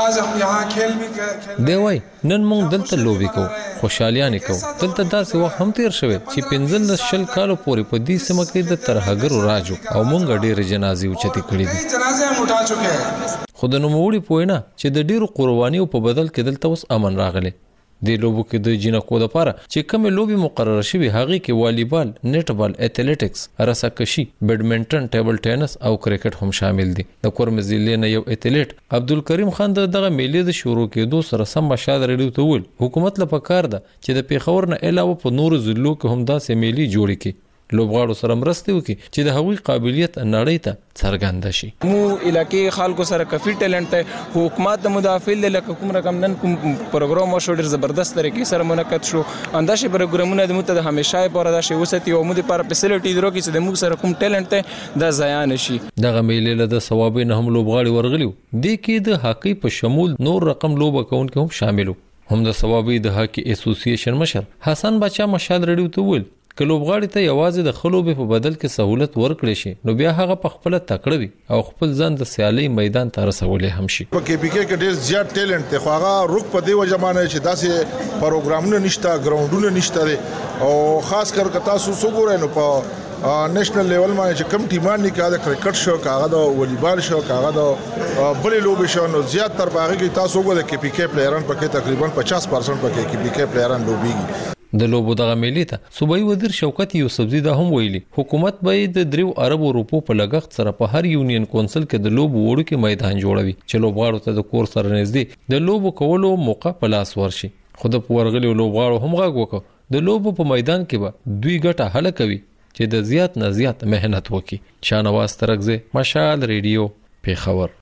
دی وای نن موږ دلته لوبي کوو، خوشحالیانه کوو. دلته داسې وخت هم تیر شوی چې 15 کالو پورې په دې سیمه کې د ترهګرو راجو او موږ ډېر جنازې اوچتې کړې دي. خو د نوموړي په وینا چې د ډېرو قربانیو په بدل کې دلته اوس امن راغلی. د لوبو کې د جنکو لپاره چې کوم لوبي مقرره شوی هغه کې والیبال، نیټبال، اتلیټکس، رساکشي، بیډمنټن، ټیبل ټینس او کرکټ هم شامل دي. د کورم ضلع نه یو اتلیټ عبدالکریم خان دغه میلې د شروع کېدو سره سم مشال ریډیو ته ویل حکومت لپاره کار ده چې د پیښور نه علاوه په نور ضلعو کې هم داسې میلې جوړ کړي. لوبغاړو سره مرسته وکړي چې د هغوی قابلیت نړۍ ته څرګند شي. مو علاقې خلکو سره کافي ټیلنټ ته حکومت د مدافعین لکه کوم رقم نن کوم پروګرام شو ډیر زبردست طریقې سره منعقد شو. انداشه پروګرامونه د مت د همیشه لپاره د شی وستی او مو لپاره فیسیلیټی درو کې چې د موږ سره کوم ټیلنټ ته د ضایع نشي. دغه میلې له ثوابین هم لوبغاړي ورغلیو. د کې د هاکی په شمول نور رقم لوبه کوونکي هم شاملو. هم د ثوابي د هاکی اسوسییشن مشر حسن بچا مشال ریډیو ته ویل که لوبغاړي ته یوازې د خلوبې په بدل کې سہولت ورکړي شي نو بیا هغه په خپل تکړه وي او خپل ځان د سیالي میدان ته رسولې هم شي. په کې پی کې ډېر زیات ټیلنټ ته خو هغه روک په دی وجمانه چې داسې پروګرامونه نشته، ګراوندونه نشته او خاص کر کتا سو وګورئ نو په نېشنل لیول باندې چې کم ټیمان نه کاده کرکټ شو، کاغه د والیبال شو، کاغه د بلې لوبې شو نو زیات تر باغ کې تاسو وګورئ کې پی کې پلیران پکې تقریبا 50% پکې کې پی کې پلیران لوبيږي. د لوبو دغه میلې ته صوبایي وزیر شوکت یوسفزي دا هم ویلي حکومت به د 3 ارب روپو په لګښت سره په هر یونین کونسل کې د لوبو وړو کې میدان جوړوي چې لوبغاړو ته د کور سره نږدې د لوبو کولو موقع په لاس ورشي. خو د ورغلي لوبغاړو هم غږ وکړ د لوبو په میدان کې به دوی ګټه حل کوي چې د زیات نه زیات مهنت وکړي. شانواز ترغزه، مشال ریډیو، پیښور.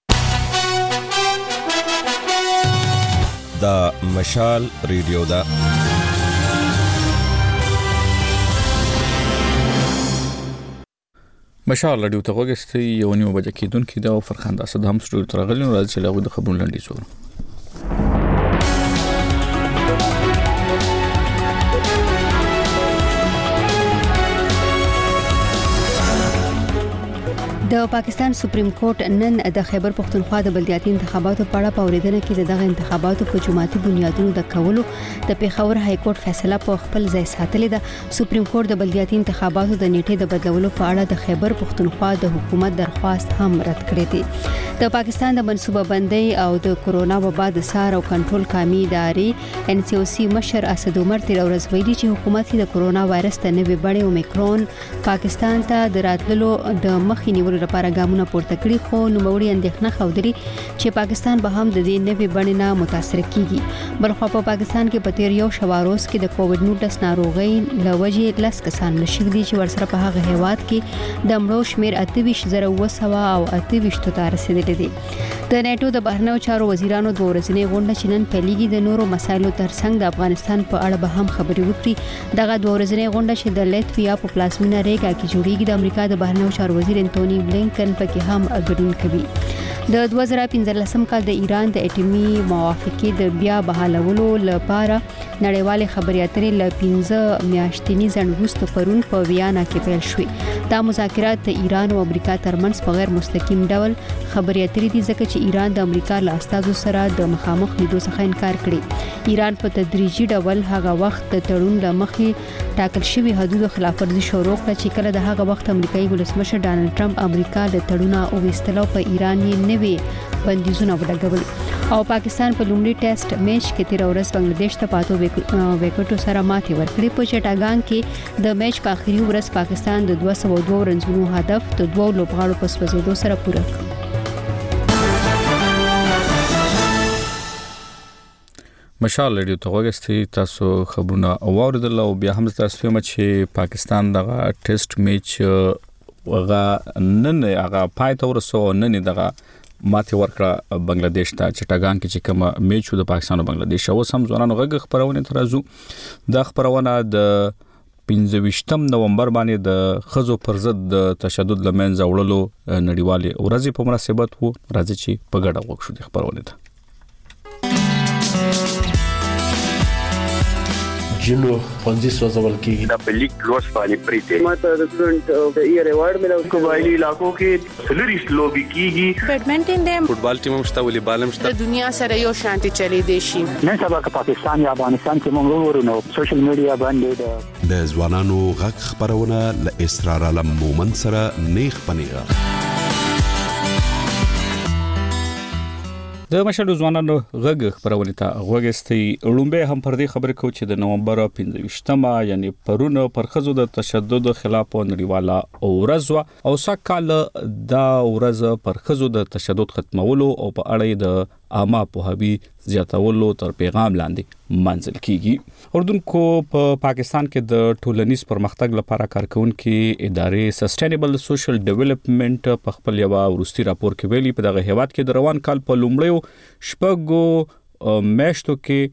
دا مشال ریډیو دا. مشال ریډیو ته وګورئ یو نیمه بجې کېدونکې دا فرخنده اسد هم سټوډیو ته راغلی نو راځي چې له د خبرونو لنډیز وګورو. د پاکستان سپریم کورټ نن د خیبر پختونخوا د بلدیاتي انتخاباتو په اړه پوریدنه کې دغه انتخاباتو په جماعتي بنیادونو د کولو د پیښور های کورټ فیصله په خپل ځای ساتلې ده. سپریم کورټ د بلدیاتي انتخاباتو د نیټې د بدلولو په اړه د خیبر پختونخوا د حکومت درخواست هم رد کړی دی. د پاکستان د منصوبه بندۍ او د کورونا وبا د سار او کنټرول قومي ادارې NCOC مشر اسد عمر تیر ورځ ویلي چې حکومت د کورونا وایرس ته نوې بڼه اومیکرون پاکستان ته د راتللو د مخې نیولو لپاره ګامونه پورته کړي، خو نوموړي اندېښنه ښودلې چې پاکستان به هم د دې نوې بڼې نه متاثر کیږي. بلخو په پاکستان کې په تیر یو شواروز کې د کووډ-19 ناروغۍ له وجې 10 کسان نشي دي چې ورسره په هغه هیواد کې د مړو شمیر 28,900 او 28 ته رسیدلی دی. د نیټو د بهرنیو چارو وزیرانو د ورځنۍ غونډه چې نن پیلېږي د نورو مسایلو ترڅنګ د افغانستان په اړه به هم خبرې وکړي. دغه د ورځنۍ غونډه چې د لیتویا په پلازمینه ریګا کې جوړیږي د امریکا د بهرنیو چارو وزیر انټونی بلینکن پکې هم ګډون کوي. د 2015 کال د ایران د اټومي موافقې د بیا بحالولو لپاره نړیوال خبري اترې ل 15 میاشتنی ځنډ وروسته پرون په ویانا کې پیل شوې. دا مذاکرات د ایران او امریکا ترمنځ په غیر مستقیم ډول خبري اترې دي ځکه چې ایران د امریکا له استازو سره د مخامخ لیدو څخه انکار کړي. ایران په تدریجي ډول هغه وخت د تړون له مخې ټاکل شوی حدودو خلاف ورزي شروع کړه چې کله د هغه وخت امریکایي ولسمشر ډانلډ ټرمپ امریکا د تړونه او وستلو په ایران یې نوې بندیزونه ولګول. او پاکستان په لومړي ټیسټ میچ کې تیر ورځ بنگلاديش ته پاتو وکټو سره ماتې ورکړې. په چټاګان کې د میچ په اخري ورځ پاکستان د 202 رنزونو هدف د دوه لوبغاړو په سوځېدو سره پوره کړ. مشال ریډیو ته وګورئ، تاسو خبرونه اوریدل او بیا هم تاسو فهمئ چې پاکستان دغه ټیسټ میچ هغه نن هغه پای ته ورسو، نن دغه ماته ورکړه بنگلاديش ته چټاګان کې چې کوم میچ د پاکستان او بنگلاديش او سم ځوانانو غږ خبرونه ترازو. د خبرونه د 15 نومبر باندې د خزو پر ضد د تشدد لمنځه وړلو نړیوالې ورځې په مناسبت وو. راځي چې په ګډه وکړو د خبرونه ته. جنو پنځه سوځول کېږي د پلیک لوس باندې پریته ماته د سټوډنټ د ایئر ایوارډ ملو قبایلی علاقو کې سلریس لوبي کیږي. بیډمنټن د فوټبال ټیم مشته ولې بالم شته د دنیا سره یو شانتي چلی دی شي. نن سبا که پاکستان یا افغانستان کې موږ ورونو سوشل میډیا باندې د ځوانانو غږ خبرونه ل اسرار علم مومن سره نیخ پنیغه. د مشهور ځوانانو غږ خبرونه ته غوږستي لومبه هم پر دې خبرې کو چې د نومبر 15مه یعنی پرونه پر خزو د تشدد خلاف نړیواله ورځ او سکهال دا ورځ پر خزو د تشدد ختمولو او په اړه د عامه پوهاوی زیاتولو تر پیغام لاندې منځل کیږي. اردن کو په پاکستان کې د ټولنیز پرمختګ لپاره کارکونکو ادارې سسټینبل سوشل ډیولپمنٹ په خپل یو ورستي راپور کې ویلي په دغه هیواد کې د روان کال په لومړیو شپږو میاشتو کې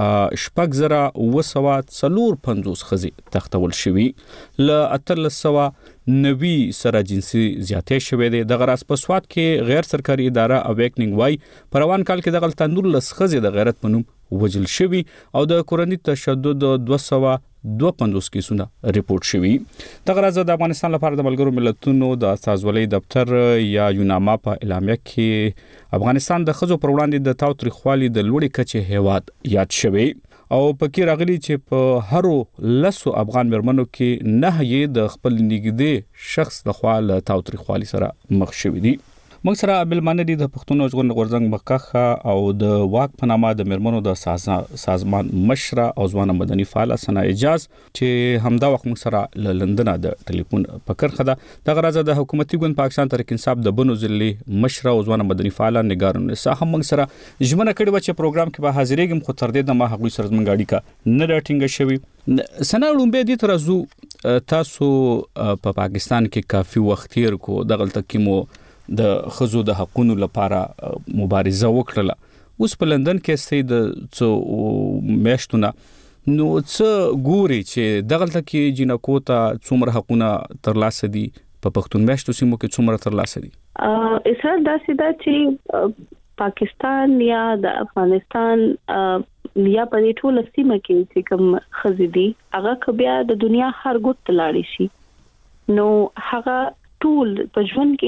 6,950 خزي تختول شوی ل 1390 سره جنسي زیاتې شوې ده. د غراس په سواد کې غیر سرکاري اداره اویکنینګ وای په روان کال کې د غلطان 19 خزي د غیرت پنوم وجل شوی او د کورنۍ تشدد 252 کیسونه ریپورت شوی. د غراز د افغانستان لپاره د ملګرو ملتونو د سازولۍ دفتر یا یوناما په اعلامیه کې افغانستان د خزو پر وړاندې د تاوتریخوالي د لوړې کچې هیواد یاد شوی او پکې راغلي چې په هرو لسو افغان مرمنو کې نه یې د خپل نږدې شخص د خوا له تاوتریخوالي سره مخ شوی دي. موږ سره بلمانه دي د پښتون ژغورنې غورځنګ مخکخه او د واک په نامه د مرمنو د سازمان مشره او ځوان مدني فعال سنا اجاز چې همدا وخت موږ سره ل لندن د ټلیفون پکړه ده. د غرض د حکومتي ګوند پاکستان تحریک انصاف د بنو ضلع مشره او ځوان مدني فعال نگارون نساء هم موږ سره ژمنه کړې و چې پروګرام کې به حاضرېږم، خو تر دې د ما هغوی سره زموږ اړیکه نه راټینګه شوې. سنا لومبه دي ترازو تاسو په پاکستان کې کافي وخت تیر کو د غلطه کې مو د خزو د حقونو لپاره مبارزه وکړه. اوس په لندن کې سید څو میاشتونه نو څه ګوري چې دغلته کې جنکو ته څومره حقونه ترلاسه دي په پښتون میاشتو سیمو کې څومره ترلاسه دي؟ اسرائیل دا سیده چې پاکستان یا د افغانستان یا په دې ټول سیمه کې چې کوم خزي دي هغه کبیا د دنیا هر ګوت لاړ شي نو هغه ټول په ژوند کې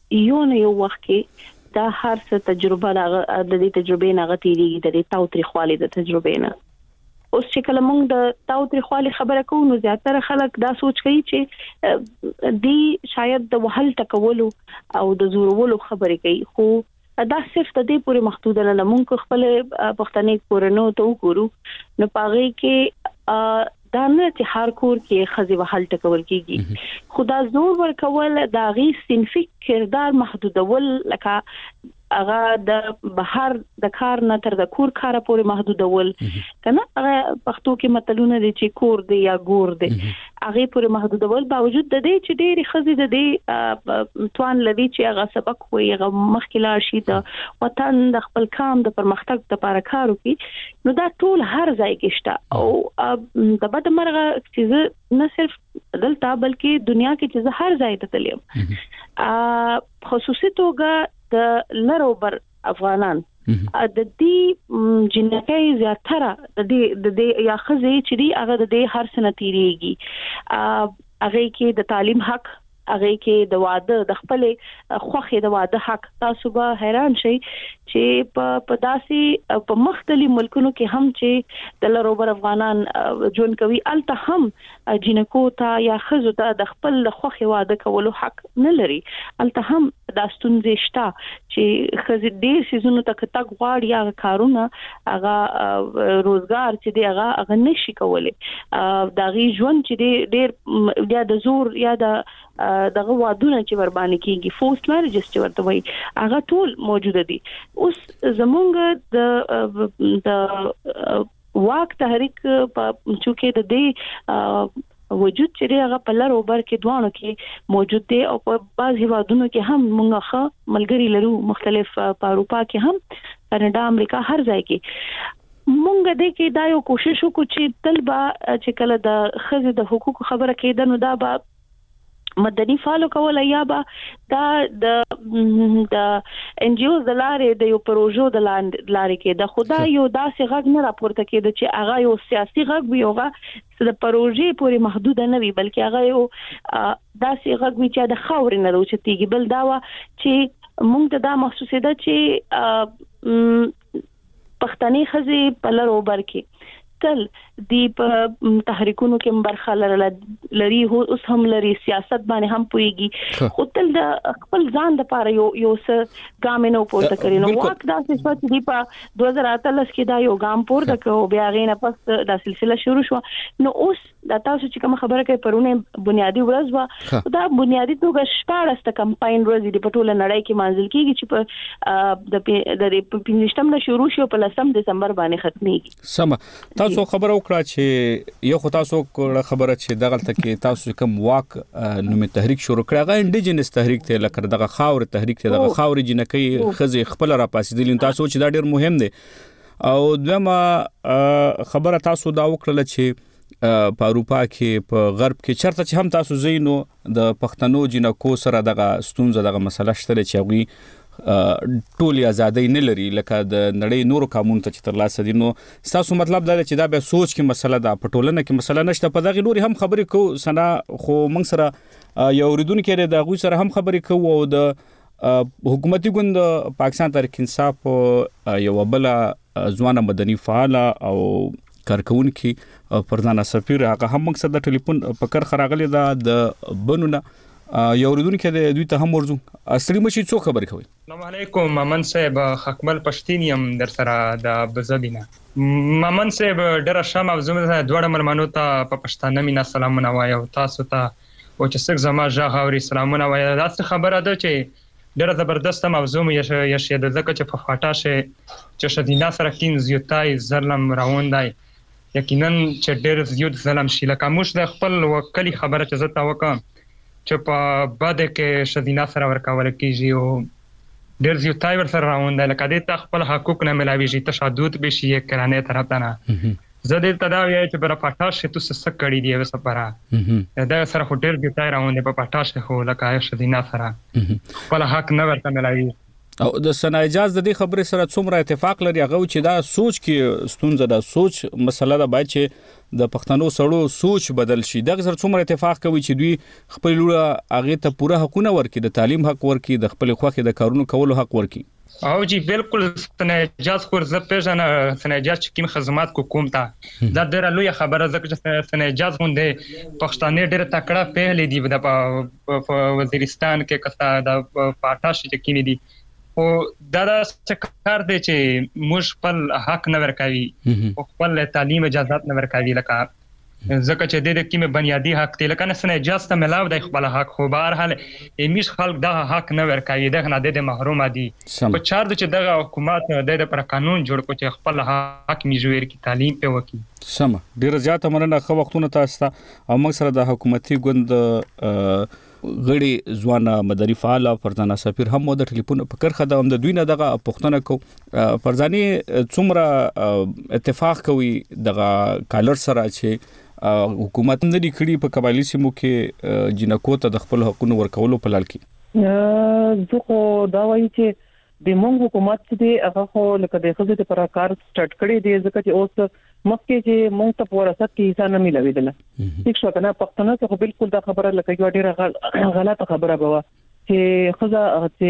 یو وخت کې دا هر څه تجربه د دې تجربې نه غتیږي د تاوتریخوالي د تجربې نه. اوس چې کله موږ د تاوتریخوالي خبره کوو نو زیاتره خلک دا سوچ کوي چې دی شاید د وهل ټکولو او د زورولو خبرې کوي، خو دا صرف د دې پورې محدود نه موږ خپل پښتني کورونو ته وګورو نو پاغي کې دا نه چې هر کور کې خزي وهل ټکول کیږي، خدا زور ورکول دا غي صنفي کردار محدودول لکه هغه د بهر د کار نه تر د کور کار پورې محدودول کنه. هغه پښتو کې متلونه دي چې کور دی یا ګور دی هغه پورې محدودول باوجود د دې چې ډېری خزي د دې توان لري چې هغه سبق وي، هغه مخکې شي د وطن د خپل کام د پرمختګ لپاره کار وکړي، نو دا ټول هر ځای کې شته. او د بد مرغه چې نه صرف دلته بلکې دنیا کې چې هر ځای ته تلیم خصوصي توګه د لروبر افغانان د دې جنکې زیاتره د دې یا خزي چې دی هغه د دې هر سنه تیریږي، هغه کې د تعلیم حق، هغه کې د واده د خپل خوخه د واده حق. تاسو به حیران شئ چې په داسې په مختلفو ملکونو کې هم چې د لروبر افغانان جون کوي الته هم جنکو ته یا خزو ته د خپل خوخه واده کولو حق نه لري، الته هم د ستونزې شته چې خزي ډېر سيزونو ته کتک غواړي یا کارونه هغه روزګار چې دی هغه نشي کولای، دا غي ژوند چې ډېر یا د زور یا دغه وادونه چې ور باندې کیږي فورس میریجز چې ورته وایي هغه ټول موجوده دي. اوس زمونږ د واک تحریک په چوکې د دې وجود چې هغه په لار اوبر کې دوانو کې موجود دي او په بعض هیوادونو کې هم موږ ملګری لرو مختلف په اروپا کې هم کاناډا امریکا هر ځای کې مونږ د کې دا یو کوشش وکړو چې طلبه چې کله د خزې د حقوقو خبره کېده نو دا به مدني فعالو کول یا به دا د ان جی اوز د لارې د یو پروژو د لارې کې د خدا یو داسې غږ نه راپورته کېده چې هغه یو سیاسي غږ وي، هغه د پروژې پورې محدود نه وي بلکې هغه یو داسې غږ وي چې د خاورې نه راوچتيږي. بل دا و چې موږ ته دا محسوسه ده چې پښتني خزي په لار اوبر کې تل دی په تحریکونو کې برخه لري، هو اوس هم لري، سیاست باندې هم پويږي، خو تل د خپل ځان د پاره یو څه ګام نه پورته کړي. نو واک دا چې دی په 2013 کې دا یو ګام پورته کړو، بیا غینه پس دا سلسله شروع شو. نو اوس دا تاسو چې کوم خبره کوي پرونه بنیادی ورځ و دا بنیادی توګه 14 کمپاین ورځ دی په ټوله نړۍ کې منځل کیږي چې په د 15 نه شروع شو په 10 دسمبر باندې ختميږي. سم تاسو خبر وکړه چې یو خو تاسو خبره چې دغه کې تاسو کوم واک نومي تحریک شروع کړی هغه انډیجنس تحریک ته لکه دغه خاور تحریک ته دغه خاور جنکې خزي خپل را پاسېدل، تاسو چې دا ډیر مهم دی. او دغه خبره تاسو دا وکړه چې په اروپا کې په غرب کې چرته چې هم تاسو زینو د پښتنو جنکو سره دغه ستونزه دغه مسله شته چې هغه ټولي ازادي نه لري لکه د نړۍ نورو قانون ته چې تر لاسه دي. نو تاسو مطلب دا چې دا به سوچ کې مسله ده، په ټولنه کې مسله نشته، په دغه نوري هم خبرې کو سنا خو موږ سره یو ریدونکو د غوي سره هم خبرې کو او د حکومتي ګوند پاکستان تحریک انصاف یو بل ځوان مدني فعال او کارکونکي پردانا سفیر هغه هم مقصد د ټلیفون په کار خراغلی دا د بنونه یو ردونکو د دوی ته هم ورزو اصلي مشي څو خبرې کوي. السلام علیکم مامن صاحب، خکمل پښتینیم در سره د بزبینا مامن صاحب ډېر شام او زموږ دوړ ملمنو ته په پښتانه مینا سلامونه وایو، تاسو ته او چې څنګه زما ژغ اوري سلامونه وایو. دا څه خبره ده چې ډېر زبردست موضوع یې شه د ځکه چې په فاټاشه چې شدینا سره کین زیاتای ظلم راوندای یقینا چې ډېر زیات ظلم شي. لکه موږ د خپل وکلی خبره چې زتا وکم چې په بده کې شدینا سره ورکول کیږي او ډېر زیاتای ور سره راوندای لکه د خپل حقوق نه ملاويږي، تشدد به شي کرانه طرف ته نه زده تداوی چې پر پټاشه تو څه کړی دی وسپاره دا سره هوټل کې تای راوندې په پټاشه خو لکه شدینا سره خپل حق نه ورته ملاوي. او د سنا اجازه د دې خبرې سره څومره اتفاق لري هغه چې دا سوچ کې ستونزه ده سوچ مسله ده باید چې د پښتنو سړو سوچ بدل شي دغه سره څومره اتفاق کوي چې دوی خپل لوړه هغه ته پوره حقونه ورکړي د تعلیم حق ورکړي د خپل خوخه د کارونو کولو حق ورکړي او جی بالکل سنجاز خور ز پیژنه سنجاز چې کوم خدمات کوم ته دا ډېر لوی خبره ده چې سنجاز غونډه پښتانه ډېر تکړه پیلې دي د وزیرستان کې کسا د پاتاش چې کینې دي او دا کار دی چې موږ خپل حق نه ورکوي او خپل تعلیم اجازه نه ورکوي لکه ځکه چې د دې کیمه بنیادی حق دی لکه نه سن اجازه ملاو د خپل حق خو بهر حال میش خلک دا حق نه ورکوي دغه نه د محروم دي په چار د چې دغه حکومت د پر قانون جوړ کو چې خپل حق میجویر کی تعلیم په وکی سم ډیر زیاته مننه خو وختونه تاسو ته او موږ سره د حکومتي ګوند غړي ځوان مدني فعال فرزانه سفیر هم د ټلیفون په کرخه د دوی نه دغه پښتنه کو فرزاني څومره اتفاق کوي دغه کالر سره چې حکومت نه لري په قبایلی سیمو کې جنکو ته د خپل حقوقو ورکولو په لړ کې زه خو دا وایم چې د مونږ حکومت دې هغه خو لکه د خزه ته پر کار سٹارټ کړی دی ځکه چې اوس مخکې چې مونږ ته ورثت کې حصہ نه ملويدل ٹھیک شو کنه پښتنه ته بالکل دا خبره لکه یو ډیره غلطه خبره بوا چې خزه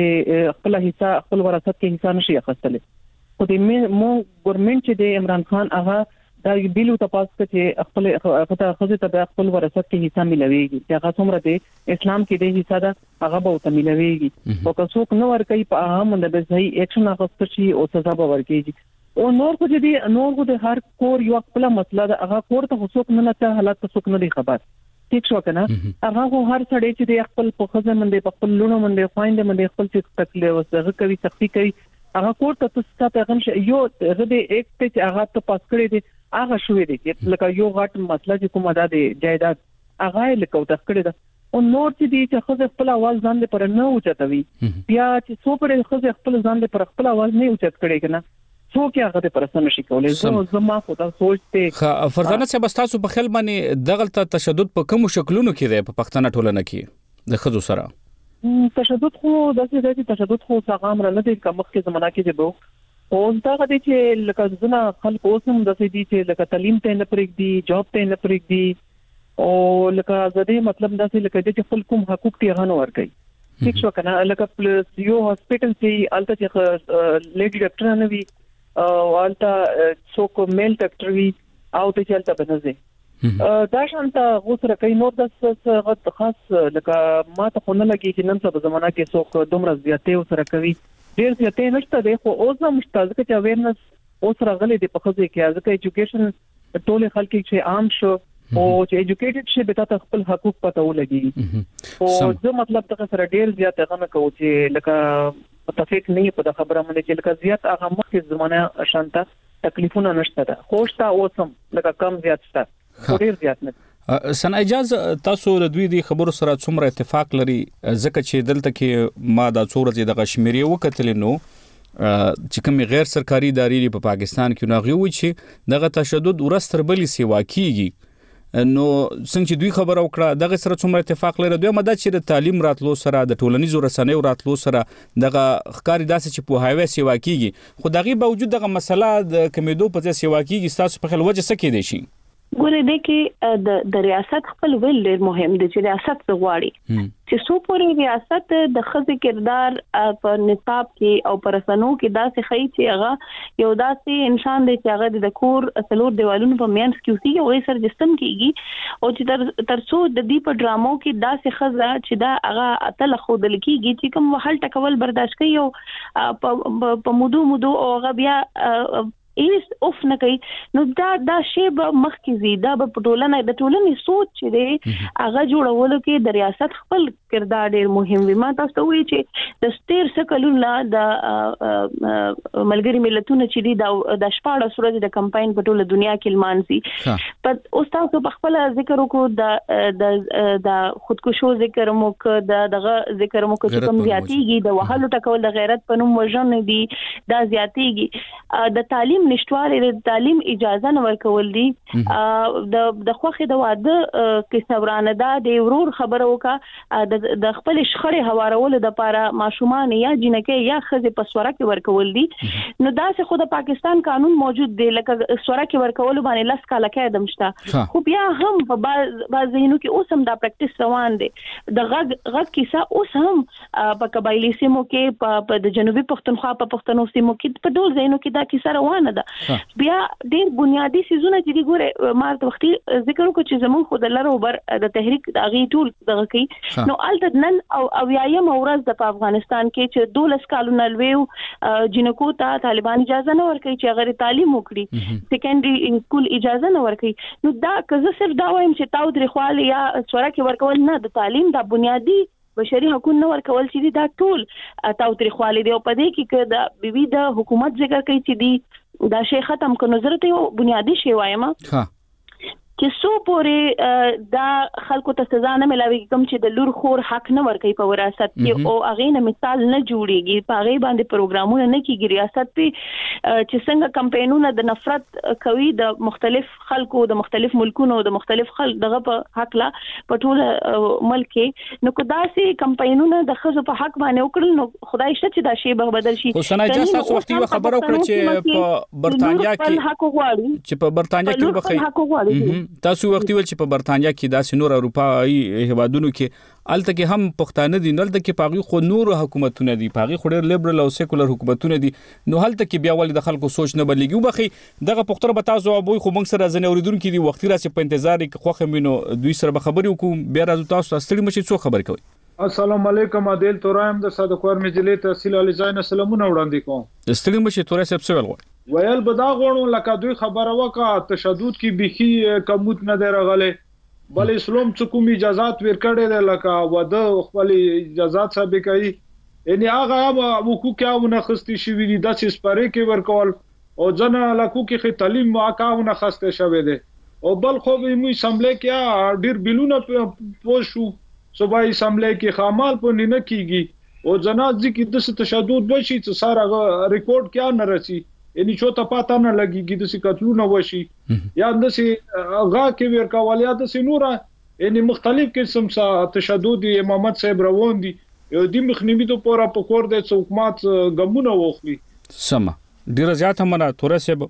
چې خپل حصہ خپل ورثت کې حصہ نشي اخیستل خو د مونږ ګورنمنت چې د عمران خان هغه دا بیلو تاسو چې خپل خزه ته خپل ورثت کې حصہ ملويږي چې هغه څومره دی اسلام کې د حصہ دا هغه به ته ملويږي او که څوک نو ورکوي په هغه باندې به صحیح اکشن اخیستل شي او سزا به ورکړي او نور خو دې نور د هر کور یو خپل مسله ده هغه کور ته څوک نه ته حالت څوک نه دی خبر ټیک شو کنه هغه هر سړی چې د خپل په خزه باندې په خپل لونو باندې خويند باندې خپل څه تکلیف وسغه کوي سختي کوي هغه کور ته تاسو ته هغه یو غدي یک ته هغه ته پاس کړی دی هغه شوې دي چې لکه یو غټ مسله چې کومه ده د جایداد هغه لکه د کړی ده او نور چې دي چې خزه خپل आवाज ځان له پر نه اوچتوي بیا چې څو پر خزه خپل ځان له پر خپل आवाज نه اوچت کړي کنه څوک هغه پر سم شي کولای زما خو دا سوچته فرزانه صاحب تاسو په خل باندې دغه تشدد په کوم شکلونو کې دی په پښتنه ټولنه کې د خزو سره تشدد خو داسې تشدد خو څنګه امر نه دی کومه کې زمانہ کې دی او دا غدي چې لکه ځنه خلک اوس هم داسې دي چې لکه تعلیم ته نه پرېږدي جاب ته نه پرېږدي او لکه زده مطلب داسې لکه چې خپل کوم حقوق ته غن ورکړي ٹھیک شو کنه لکه پلس یو هاسپټل چې الته چې لیډي ډاکټر نه وي او الته څوک میل ډاکټر وي او ته چلته بنځي دا شانته غوسره کوي نو د غت خاص لکه ما ته خو نه لګي چې نن څه زمانہ کې څوک دومره زیاتې وسره کوي ډیر زیاتې نشته دی خو اوس هم مشتاق چې اویرنس اوس راغلي دی په خزه کې ځکه ایجوکیشن ټول خلک چې عام شو او چې ایجوکیټډ شي به تاسو خپل حقوق پته ولګي او زه مطلب څنګه سره ډیر زیات غنه کوم چې لکه متفق نه په خبره باندې چې لکه زیات هغه مخکې زمانه شانته تکلیفونه نشته ده خوشته اوسم لکه کم زیات شته ډیر زیات نه سنا اجازه تاسو د دوی د خبرو سره څومره اتفاق لري ځکه چې دلته کې ما د څورځي د غشمیري وکتل نو چې کوم غیر سرکاري ادارې په پاکستان کې نو غوي چې دغه تشدد ورستر بلی سیوا کیږي نو څنګه چې دوی خبره وکړه دغه سره څومره اتفاق لري دوی مده چې د تعلیم راتلو سره د ټولنیزو رسنیو راتلو سره دغه ښکاری داسې چې په هاوی سیوا کیږي خو دغه باوجود دغه مسله د کمیدو په ځای سیوا کیږي تاسو په خل وجه سکه دي شي ګوره دې کې د ریاست خپل ویل ډېر مهم دی چې ریاست غواړي چې سو پورې ریاست د خزې کردار په نصاب کې او پر رسنو کې داسې خی چې هغه یو داسې انسان دی چې هغه د کور اصلور دیوالونو په مینس کې اوسي او یې سر جسم کېږي او چې تر څو د دې په ډرامو کې داسې خزه چې دا هغه اتل خودل کېږي چې کوم وحل ټکول برداشت کوي او په مودو او هغه بیا ایس اوف نه کوي نو دا شی به مخکې زی دا په ټولنه د ټولنې سوچ چې دی هغه جوړولو کې د ریاست خپل کردار ډیر مهم وي ما تاسو ته وایي چې د ستیر سکلونه د ملګری ملتونو چې دی د شپاړه سورې د کمپاین په ټوله دنیا کې لمانځي په اوس تاسو په خپل ذکر وکړو د خودکشو ذکر مو ک دغه ذکر مو ک چې کوم زیاتیږي د وهلو ټکول د غیرت په نوم وژن دي دا زیاتیږي د تعلیم نشټواله د تعلیم اجازه نه ورکول دي د خوخه د واده کې سورانه د ورور خبره وکا د خپل شخړې هوارول د لپاره ماشومان یا جنکه یا خزه په سوره کې ورکول دي نو دا څه خو د پاکستان قانون موجود دی لکه سوره کې ورکول باندې لاس کاله کې دمشته خو بیا هم په بعض ځینو کې اوس هم دا پریکټیس روان دي د غږ کیسه اوس هم په قبایلی سیمو کې په د جنوبي پښتونخوا په پښتنو سیمو کې په ډول ځینو کې دا کیسه روانه ده بیا ډېر بنیادی سيزونه چې دی ګوره مارت وختي ذکر وکړو چې زمون خو د لارو بر د تحریک د غي ټول دغه کوي نو الته نن او یایم ورځ د افغانستان کې چې 12 کالونه لویو جنکو ته طالبان اجازه نه ورکړي چې غیر تعلیم وکړي سیکنډري سکول اجازه نه ورکړي نو دا که زه صرف دا وایم چې تاو درې خواله یا سوره کې ورکول نه د تعلیم د بنیادی بشري حقوق نه ورکول چې دا ټول تاو درې خواله دی او په دې کې د بیبي د حکومت ذکر کوي چې دی دا شی ختم کړو نظر ته یو بنیادی شی وایم چې سو پورې دا خلکو ته سزا نه ملاوي کوم چې د لور خور حق نه ورکوي په وراثت کې او هغه نه مثال نه جوړيږي په هغه باندې پروګرامونه نه کیږي ریاست په چې څنګه کمپاینونه د نفرت کوي د مختلف خلکو د مختلف ملکونو د مختلف خلک دغه په حق لا په ټول ملک کې نو کدا سي کمپاینونه د خزو په حق باندې وکړل نو خدای شته چې دا شی به بدل شي خو سنا اجازه وختي خبرو کړ چې په برتانیا کې په برتانیا کې بخي تاسو وختي ول چې په برتانیا کې داسې نور اروپایي هیوادونو کې الته کې هم پښتانه دي نلته کې پاغي خو نور حکومتونه دي پاغي خو ډېر لیبرل او سیکولر حکومتونه دي نو هلته کې بیا ول د خلکو سوچ نه بدلېږي وبخي دغه پښتنه به تاسو ابوي خو موږ سره ځنه اوریدونکو دي وختي راسي په انتظار کې خوخه مينو دوی سره به خبرې وکوم بیا راځو تاسو ستړي مشي څو خبر کوي السلام علیکم عادل تورایم د صادقور مجلې تحصیل علي ځای نه سلامونه وړاندې کوم ستړي مشي تورای سب سوال ویل بدا غوڼو لکه دوی خبره وکړه تشدد کې بيخي کموت نه درغله بل اسلام څه کوم اجازهات ورکړي ده لکه وده خپل اجازهات ثابت کوي یعنی هغه حقوق نه خستي شوی دي د سپاره کې ورکول او ځنه لکو کې تعلیم واقعونه خسته شوی دي او بل خو به مو اسمبلی کې ډیر بلونه پوښو صوبایي اسمبلی کې خامال په نه کیږي او جنازي کې د تشدد وشي چې ساره ریکارډ کیا نه رسی یعنی چې ته پاته نه لګيږي د سکتلونه وشي یا د سي غا کې ورکوالیا د سنوره یعنی مختلف قسم څخه تشدد امامت صاحب روان دي یو د مخنیوي ته پورا پکور د حکومت غمونه وخلي سم ډیر زیات هم تور صاحب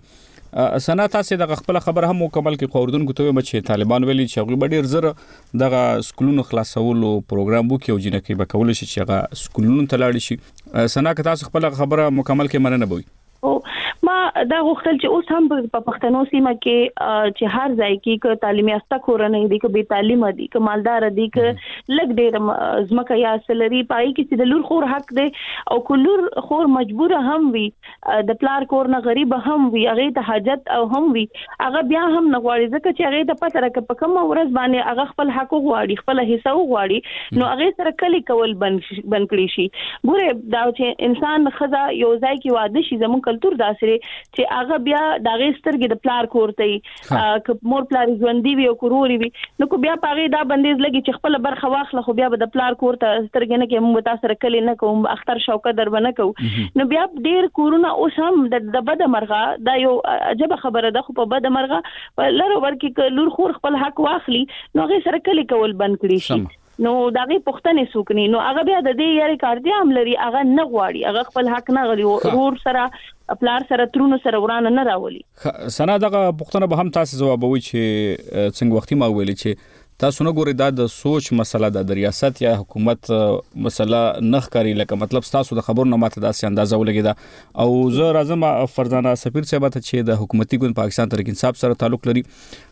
سنا تاسو د خپل خبر هم مکمل کې خوردونکو ته چې طالبان ویلي چې غوړي ډیر زره دغه سکولونو خلاصولو پروګرام وکي او جنکه به کول شي چې هغه سکولونو ته لاړ شي سنا که تاسو خپل خبره مکمل کې مننه بوي او ما دا غوښتل چې اوس هم په پښتنو سیمه کې چې هر ځای کې ک تعلیمي استا کورنۍ دي ک به تعلیم دي ک مالدار دي ک لګ ډېر زمکه یا سلري پای کې چې د لور خور حق دي او کلور خور مجبور هم وي د پلار کور نه غریب هم وي هغه ته حاجت او هم وي هغه بیا هم نه غواړي ځکه چې هغه ته پته راکې په کوم ورځ باندې هغه خپل حق غواړي خپل حصہ غواړي نو هغه سره کلی کول بن کړی شي ګوره دا چې انسان خزا یو ځای کې واده شي زموږ کلچر داسره چې هغه بیا د غسترګې د پلار کوړتي ک مور پلار ژوندۍ وي او کوروري وي نو کو بیا پاره دا بندیز لګي چې خپل برخه واخله خو بیا د پلار کوړته سترګې نه کې موږ تاسو سره کلی نه کوم اختر شوکه در بنه کو نو بیا ډیر کورونه اوس هم د بد مرغه دا یو عجب خبره ده خو په بد مرغه لره ورکه لور خور خپل حق واخلي نو هغه سره کلی کول بند کړی شي نو داغه پښتنې سوکني نو هغه بیا د دې یاري کار دی عملري هغه نه غواړي هغه خپل حق نه غړي ورور سره پلار سره ترونو سره ورانه نه راولي سنا دغه پښتنه به هم تاسو جوابوي چې څنګه وختي ما ویلي چې تاسو نه ګوري دا د سوچ مسله د ریاست یا حکومت مسله نه ښکاری لکه مطلب تاسو د خبرو نه ماته داسې اندازه ولګی دا او زه راځم فرزانه سفیر صاحب ته چې د حکومتي ګوند پاکستان تحریک انصاف سره تعلق لري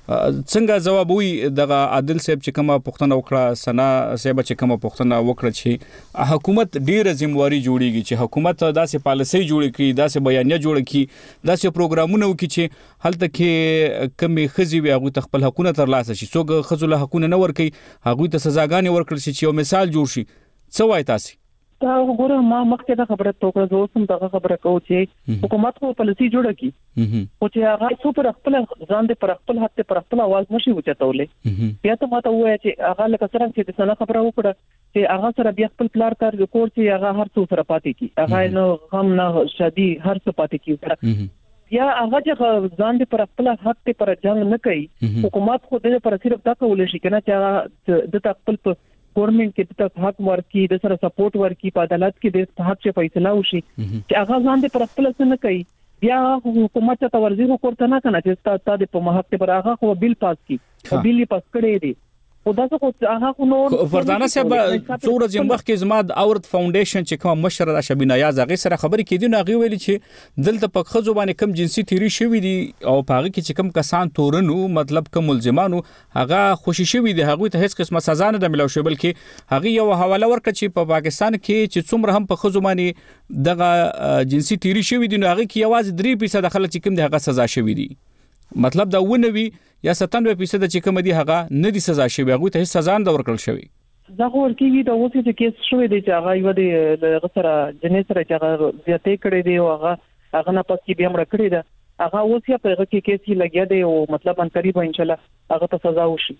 څنګه جواب وي دغه عادل صاحب چې کومه پښتنه وکړه سنا صاحب چې کومه پښتنه وکړه چې حکومت ډیره ذمہواری جوړیږي چې حکومت داسې پالیسي جوړ کړي داسې بیانیه جوړ کړي داسې پروګرامونه وکړي چې هلته کې کمی خزي وي هغه خپل حقونه ترلاسه شي څوک خزو له حقونه نه ورکي هغه ته سزاګانې ورکړي چې یو مثال جوړ شي څه وایي تاسو دا وګوره ما مخکې دا خبره توکړه زه سم دا خبره کوم چې حکومت خو پالیسي جوړه کی او چې هغه څو پر خپل ځان دې پر خپل حق پر خپل आवाज نشي وچتولې بیا ته ماته وایي چې هغه لکه څنګه چې د سنا خبره وکړه چې هغه سره بیا خپل پلار کار وکړ چې هغه هر څو سره پاتې کی هغه نو غم نه شادي هر څه پاتې کی یا هغه چې ځان دې پر خپل حق ته پر جنگ نه کوي حکومت خو دې پر صرف دا کول شي کنه چې د خپل ګورنمنت کې د حق ورکی د سره سپورټ ورکی په عدالت کې د حق څخه فیصله وشي چې هغه ځان دې پر خپل څه نه کوي بیا حکومت ته ورزي کوته نه کنه چې تاسو د په محق پر هغه خو بیل پاس کی او بیل پاس کړی دی او دا څه هغه خو نو فردانه صاحب څوره زمبخ کې زماد اورد فاونډیشن چې کوم مشر د شبینه یاز هغه سره خبرې کېدي نو هغه ویلي چې دلته په خزو باندې کم جنسي تیری شوی دي او په هغه کې چې کم کسان تورنو مطلب کوم ملزمانو هغه خوشی شوی دي هغه ته هیڅ قسمه سزا نه ملو شو بلکې هغه یو حواله ورکړي چې په پاکستان کې چې څومره هم په خزو باندې دغه جنسي تیری شوی دي نو هغه کې یوازې 3% خلک چې کوم هغه سزا شوی دي مطلب دا ونوي یا 97% چې کوم دي هغه نه دي سزا شوی هغه ته سزا نه ورکړل شوی دا ورکیږي دا اوس چې کیس شوی دی چې هغه یو د غسر جنې سره چې هغه زیاتې کړې دی او هغه نه پس کې بیا مړ کړی دی هغه اوس یې په هغه کې کیس لګیا دی او مطلب ان قریب ان شاء الله هغه ته سزا وشي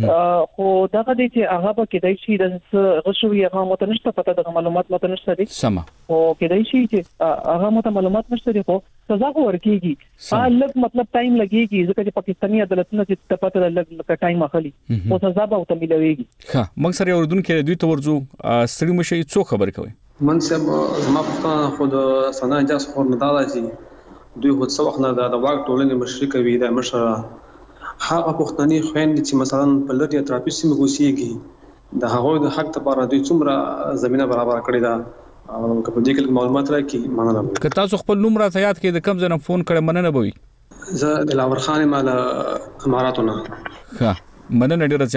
خو دا غدي چې هغه به کېدای شي د غشوي هغه متنشته پته د معلومات متنشته دي سم او کېدای شي چې هغه مت معلومات نشته دي خو سزا ورکیږي لږ مطلب ټایم لګيږي ځکه چې پاکستاني عدالتونه چې پته لږ ټایم اخلي او سزا به او تملويږي ها موږ سره اردوونکو دوی ته ورځو ستړي مشي څو خبر کوي منصب زما په خود سنا اجازه خور نه دادا چې دوی هڅه وخت نه د واک ټولنې مشرک وي د مشره هغه پښتني خويندې چې مثلا په لټي اطرافي سیمه ګوسیږي د هغوی د حق لپاره دوی څومره زمينه برابر کړې ده او په دې کې معلومات راکړي مننه که تاسو خپل نوم راته یاد کړئ د کوم ځای فون کړئ مننه بوي زه د لاور خان مال اماراتونه ها مننه ډیره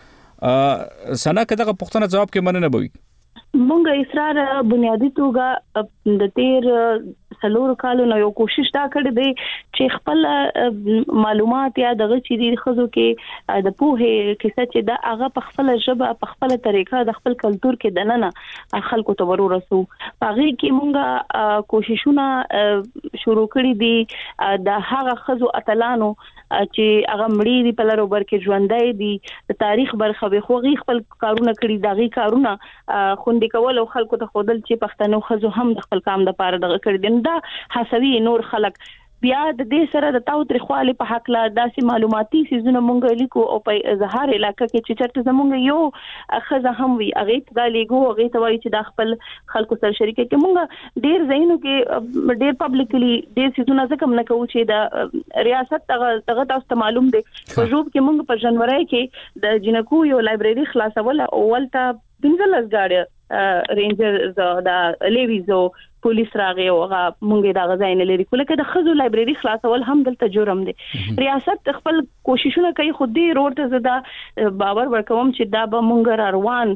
زیاته سنا کداغه پښتنه جواب کې مننه بوي مونږه اصرار بنیادی توګه د تیر سلور کالو نو یو کوشش دا کړی دی چې خپل معلومات یا دغه چې د خزو کې د پوهه کیسه چې دا هغه په خپل ژبه په خپل طریقه د خپل کلچر کې دننه خلکو ته ورورسو هغه کې مونږه کوششونه شروع کړی دي د هغه خزو اتلانو چې هغه مړی دی په لارو بر کې ژوندۍ دي د تاریخ برخه به خوغي خپل کارونه کړی دغه کارونه خوندې کول او خلکو ته خودل چې پښتنو خزو هم د خپل کام د پاره دغه کړی دي دا حسوي نور خلک بیا د دې سره د تاوتریخوالي په حق لا داسې معلوماتي سيزونه مونږ لیکو او په اظهار علاقې کې چې چرته زمونږ یو خزه هم وي هغه دا لیکو هغه ته وایي چې د خپل خلکو سره شریک کې مونږ ډیر زینو کې ډیر پبلکلی ډیر سيزونه ځکه نه کوو چې د ریاست دغه تاسو معلوم دي په جوب کې مونږ په جنوري کې د جنکو یو لایبرری خلاصول او ولته 15 غاډي رینجر د لیویزو پولیس راغی او هغه مونږه دا غځای نه لري کله کې د خزو لایبرری خلاصول هم دلته جرم دی ریاست خپل کوششونه کوي خو دې روډ ته زدا باور ورکوم چې دا به مونږ روان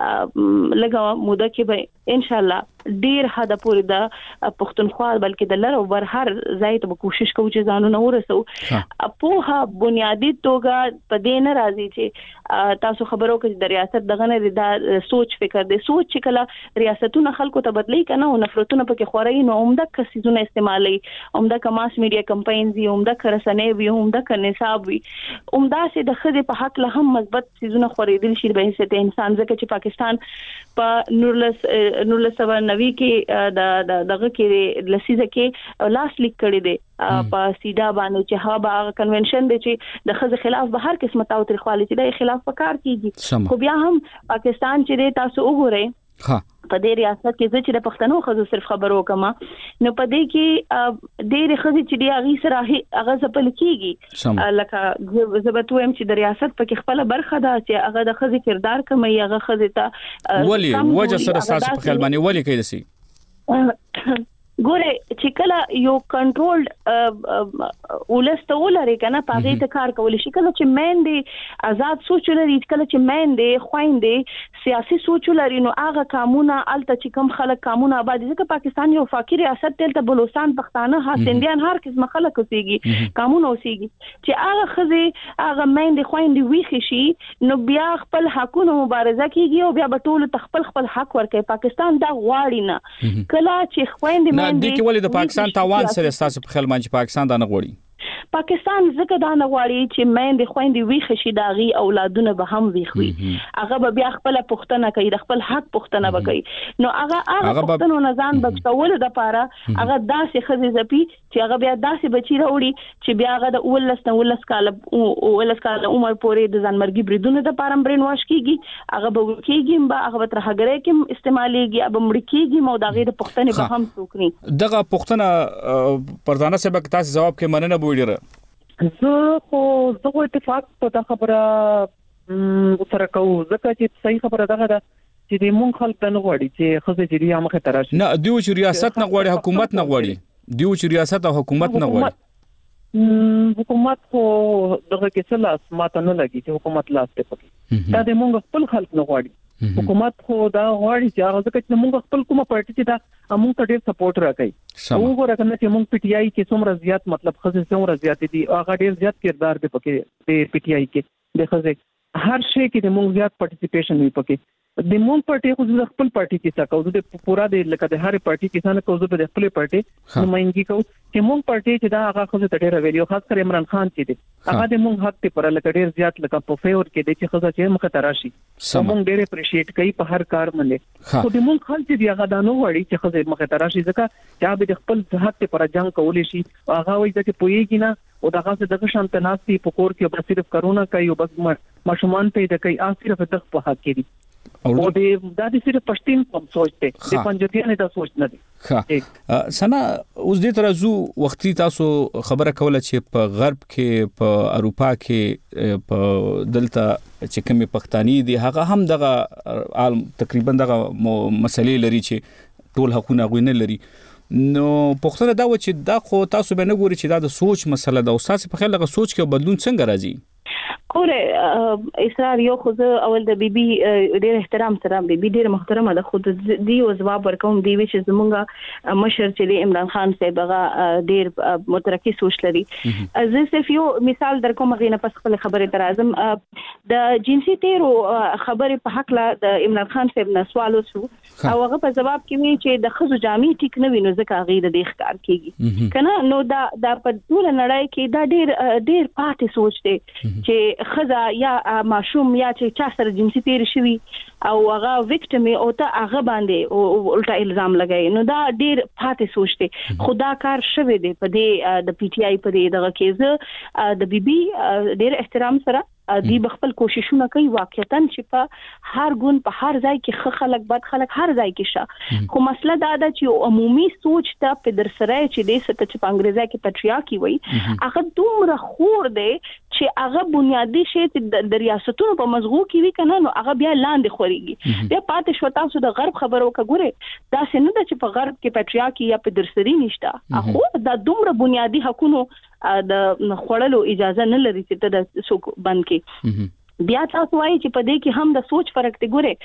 لګا موده کې به ان شاء الله ډیر حدا پورې د پښتونخوا بلکې د لر او بر هر ځای ته کوشش کوو چې ځانونه ورسو په بنیادی توګه په دې نه راځي چې تاسو خبرو کې د ریاست دغه نه د سوچ فکر دي سوچ چې کله ریاستونه خلکو ته بدلی کنه او نفرتونه پکې خوري نو عمده کسيزونه استعمالي عمده کماس میډیا کمپاینز وي عمده کرسنې وي عمده کنيصاب وي عمده سي د خدي په حق له هم مثبت سيزونه خوريدل شي به حیثیت انسان ځکه چې پاکستان په نورلسوانوي کې دغه کې لسیزه کې لاس لیک کړی دی په سیدا باندې چې هغه کنونشن دی چې د خزه خلاف به هر قسمه تاوتریخوالي چې د خلاف وکړ کیږي خو بیا هم پاکستان چې تاسو وګورئ په دې ریاست کې چې د پښتنو خزو صرف خبرو کما نو په دې کې ډېر خزي چې دی هغه سره هغه ځپل کیږي لکه زبتویم چې د ریاست په خپل برخه ده چې هغه د خزي کردار کمي هغه خزي ته ولی وجه سره تاسو په خیال باندې ولی کوي دسي ګوره چې کله یو کنټرولډ ولسته ولري کنه پاغې ته کار کول شي کله چې مېندې آزاد سوچ لري کله چې مېندې خويندې سیاسي سوچ لري نو هغه قانونا الته چې کوم خلک قانونا آباد ځکه پاکستان یو فقیر ریاست ته بلوچستان پښتانه هاسنديان هر قسم خلک اوسېږي قانون اوسېږي چې هغه خزي هغه مېندې خويندې ویخي شي نو بیا خپل حقونو مبارزه کیږي او بیا به ټول خپل حق ورکړي پاکستان دا غواړي نه کله چې خويندې د کې ولې د پاکستان تاوان سره تاسو په خیال باندې پاکستان دا نه غوړي پاکستان زکه دا نه غواړي چې مېندې خويندې ویښ شي داغي اولادونه به هم ویښ وي هغه به بیا خپل پښتنه کوي د خپل حق پښتنه وکړي نو هغه پښتنو نه ځان بچول د پاره هغه داسې خزي زپی چې هغه بیا داسې بچی راوړي چې بیا هغه د ولس کال عمر پورې د ځانمرګي بریدونو د پاره برین واش کیږي هغه به کیږي به هغه تر هغه کې استعماليږي اب مړ کیږي مو دغه د پښتنې به هم څوک نه دغه پښتنه پردانه سبق تاسو جواب کې مننه بوډیره زه اتفاق په دا خبره سره کوم ځکه چې صحیح خبره ده چې د مونږ خلک نه غواړي چې خزه جریه مخه تراشي نه دیو چې ریاست نه غواړي حکومت نه غواړي دیو چې ریاست او حکومت نه غواړي حکومت خو دغه کې څه لاس ماته نه لګي چې حکومت لاس ته پکې دا د مونږ خپل خلک نه غواړي حکومت خو دا غواړي چې هغه ځکه چې مونږ خپل کومه پارټي چې دا موږ ته ډېر سپورټ راکړي او وګوره کنه چې مونږ پی ټی آی کې څومره زیات مطلب خزه څومره زیات دي هغه ډېر زیات کردار دی پکې د پی ټی آی کې د خزه هر شي کې د مونږ زیات پارټیسیپیشن وي پکې د مونږ پارټي خو د خپل پارټي کې څه کوو د پورا د لکه د هر پارټي کې څنګه کوو د خپل پارټي نمائندګي کوو چې مونږ پارټي چې دا هغه خو ته ډېر ویلو خاص کر عمران خان چې دی هغه د مونږ حق ته پر لکه ډېر زیات لکه په فیور کې د چې خزه چې مخ ته راشي مونږ ډېر اپریشیټ کوي په هر کار باندې خو د مونږ خل چې دی هغه دانو وړي چې خزه مخ ته راشي ځکه چې به د خپل حق ته پر جنگ کولې شي هغه وایي چې پويږي نه او دغه څه دغه شانت ناسي په کور کې بس صرف کرونا کوي او بس ماشومان پیدا کوي صرف دغه په حق کې دي او د صرف پښتين کوم سوچته د پنځتیا نه دا سوچ نه دي ها سنا اوس دې ترازو وختي تاسو خبره کوله چې په غرب کې په اروپا کې په دلته چې کومي پښتاني دي هغه هم دغه تقریبا دغه مسلې لري چې ټول حقونه غوښنه لري نو پښتنه دا و چې دا خو تاسو به نه ګوري چې دا د سوچ مسله ده او تاسو په خیال لغه سوچ کې بدلون څنګه راځي کوره اسرار یو خو اول د بیبي ډېر احترام سره بیبي ډېر محترمه ده خو دی او جواب ورکوم دی چې زمونږه مشر چې عمران خان صاحب هغه ډېر مترقي سوچ لري زه صرف یو مثال درکوم غینه پس خپل خبره تر اعظم د جنسي تیرو خبره په حق لا د عمران خان صاحب نه سوال وشو او هغه په جواب کې وی چې د خزو جامي ټیک نه ویني ځکه غیر د ښکار کیږي کنه نو دا په ټول نړۍ کې دا ډېر پاتې سوچ دی چې خزا یا ماشوم یا چې چا سره جنسي تیر شوی او هغه وکټم او ته هغه باندې او الټا الزام لګای نو دا ډیر پاتې سوچته خدا کار شوه دی په دې د پی ټی آی په دې دغه کېزه د بی بی ډیر احترام سره دی بخپل کوششونه کوي واقعیتاً چې په هر ګون په هر ځای کې خلک بد خلک هر ځای کې شه خو مسله دا ده چې عمومي سوچ ته په در سره چې د ست چې په انګریزي کې پټریاکی وای هغه دومره خور دی چې هغه بنیادی شی د ریاستونو په مزغو کې وی کنه نو هغه بیا لاندې خوريږي بیا پاتې شو تاسو د غرب خبرو وکړئ دا څنګه ده چې په غرب کې پټریاکی یا په درسري نشته هغه دا دومره بنیادی حقوقو د خړلو اجازه نه لري چې ته د سوق بند کې بیا تاسو وایي چې په دې کې هم د سوچ فرق دی ګوره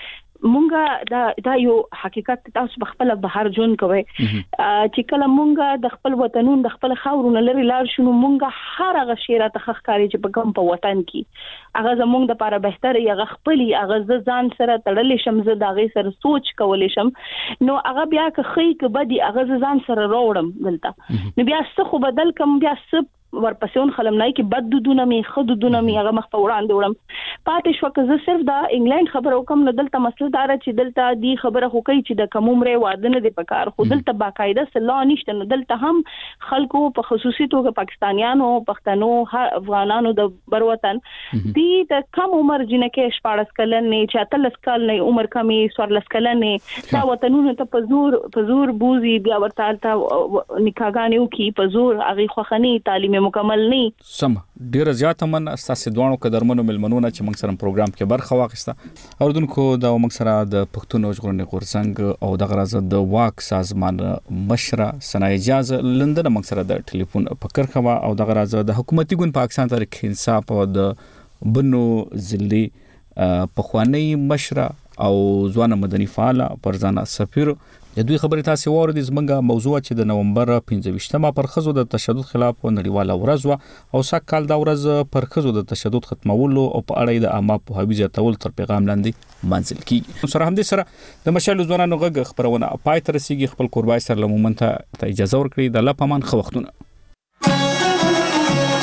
مونږه دا یو حقیقت تاسو بخپل بهر جون کوي چې کله مونږه د خپل وطنون د خپل خاورونو لري لار شنو مونږه هر هغه شیره تخخکاري چې په کوم په وطن کې هغه زمونږ د لپاره بهتر یغه خپل هغه ځان سره تړلې شم زه دا غي سره سوچ کولې شم نو هغه بیا که خې که بدی هغه ځان سره راوړم دلته نو بیا څه خو بدل کم بیا څه ورپسون خلمنای کې بد دودونه می خود دودونه می هغه مخ په وړاندې وړم پاتې شو که زه صرف دا انګلند خبر وکم نو دلته مسله دار چې دلته دی خبره خو کوي چې د کومره واده نه دی پکار خو دلته باقاعده سلا نشته نو دلته هم خلکو په خصوصي توګه پاکستانیانو پښتنو افغانانو د بروتن دی د کم عمر جنکه 14 کلن نه 40 کال نه عمر کمی 14 کلن نه دا وطنونو ته په زور بوزي بیا ورته نکاحګانیو کی په زور هغه خوخنی تعلیم مکمل نه سم ډیر زیات من اساسي دوانو قدرمنو ملمنونه چې موږ سره پروګرام کې برخه واخیسته اوردونکو دا موږ سره د پښتون ژغورنې غورځنګ او د غرض د واک سازمان مشره سنا اجازه لندن موږ سره د ټلیفون په کرخوا او د غرض د حکومتي ګوند پاکستان تحریک انصاف او د بنو ضلعي پخوانی مشره او ځوان مدني فعال پرزانا سفیر د دوی خبرې تاسو وروډي زمونږه موضوع چې د نومبر 15مه پر خزو د تشدد خلاف نړیواله ورځ او سکهال دا ورځ پر خزو د تشدد ختمولو او په اړه د عامه په حویزه تول تر پیغام لاندې منځل کیږي سره هم د سره د مشال ځوانانو غږ خبرونه پای تر رسیدي خپل قربای سره لمومنته اجازه ورکړي د لپمان خو وختونه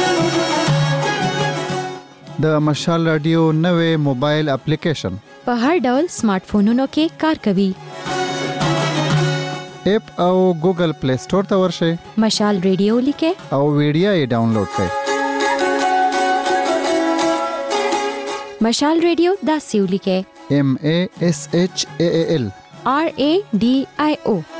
د مشال رادیو نوې موبایل اپلیکیشن په هر ډول سمارټ فونونو کې کار کوي. اپ او ګوګل پلی سٹور ته ورشئ. مشال ریډیو لیکه او ویډیو یې ډاونلوډ کړئ. مشال ریډیو دا سیو لیکه MASHAAL RADIO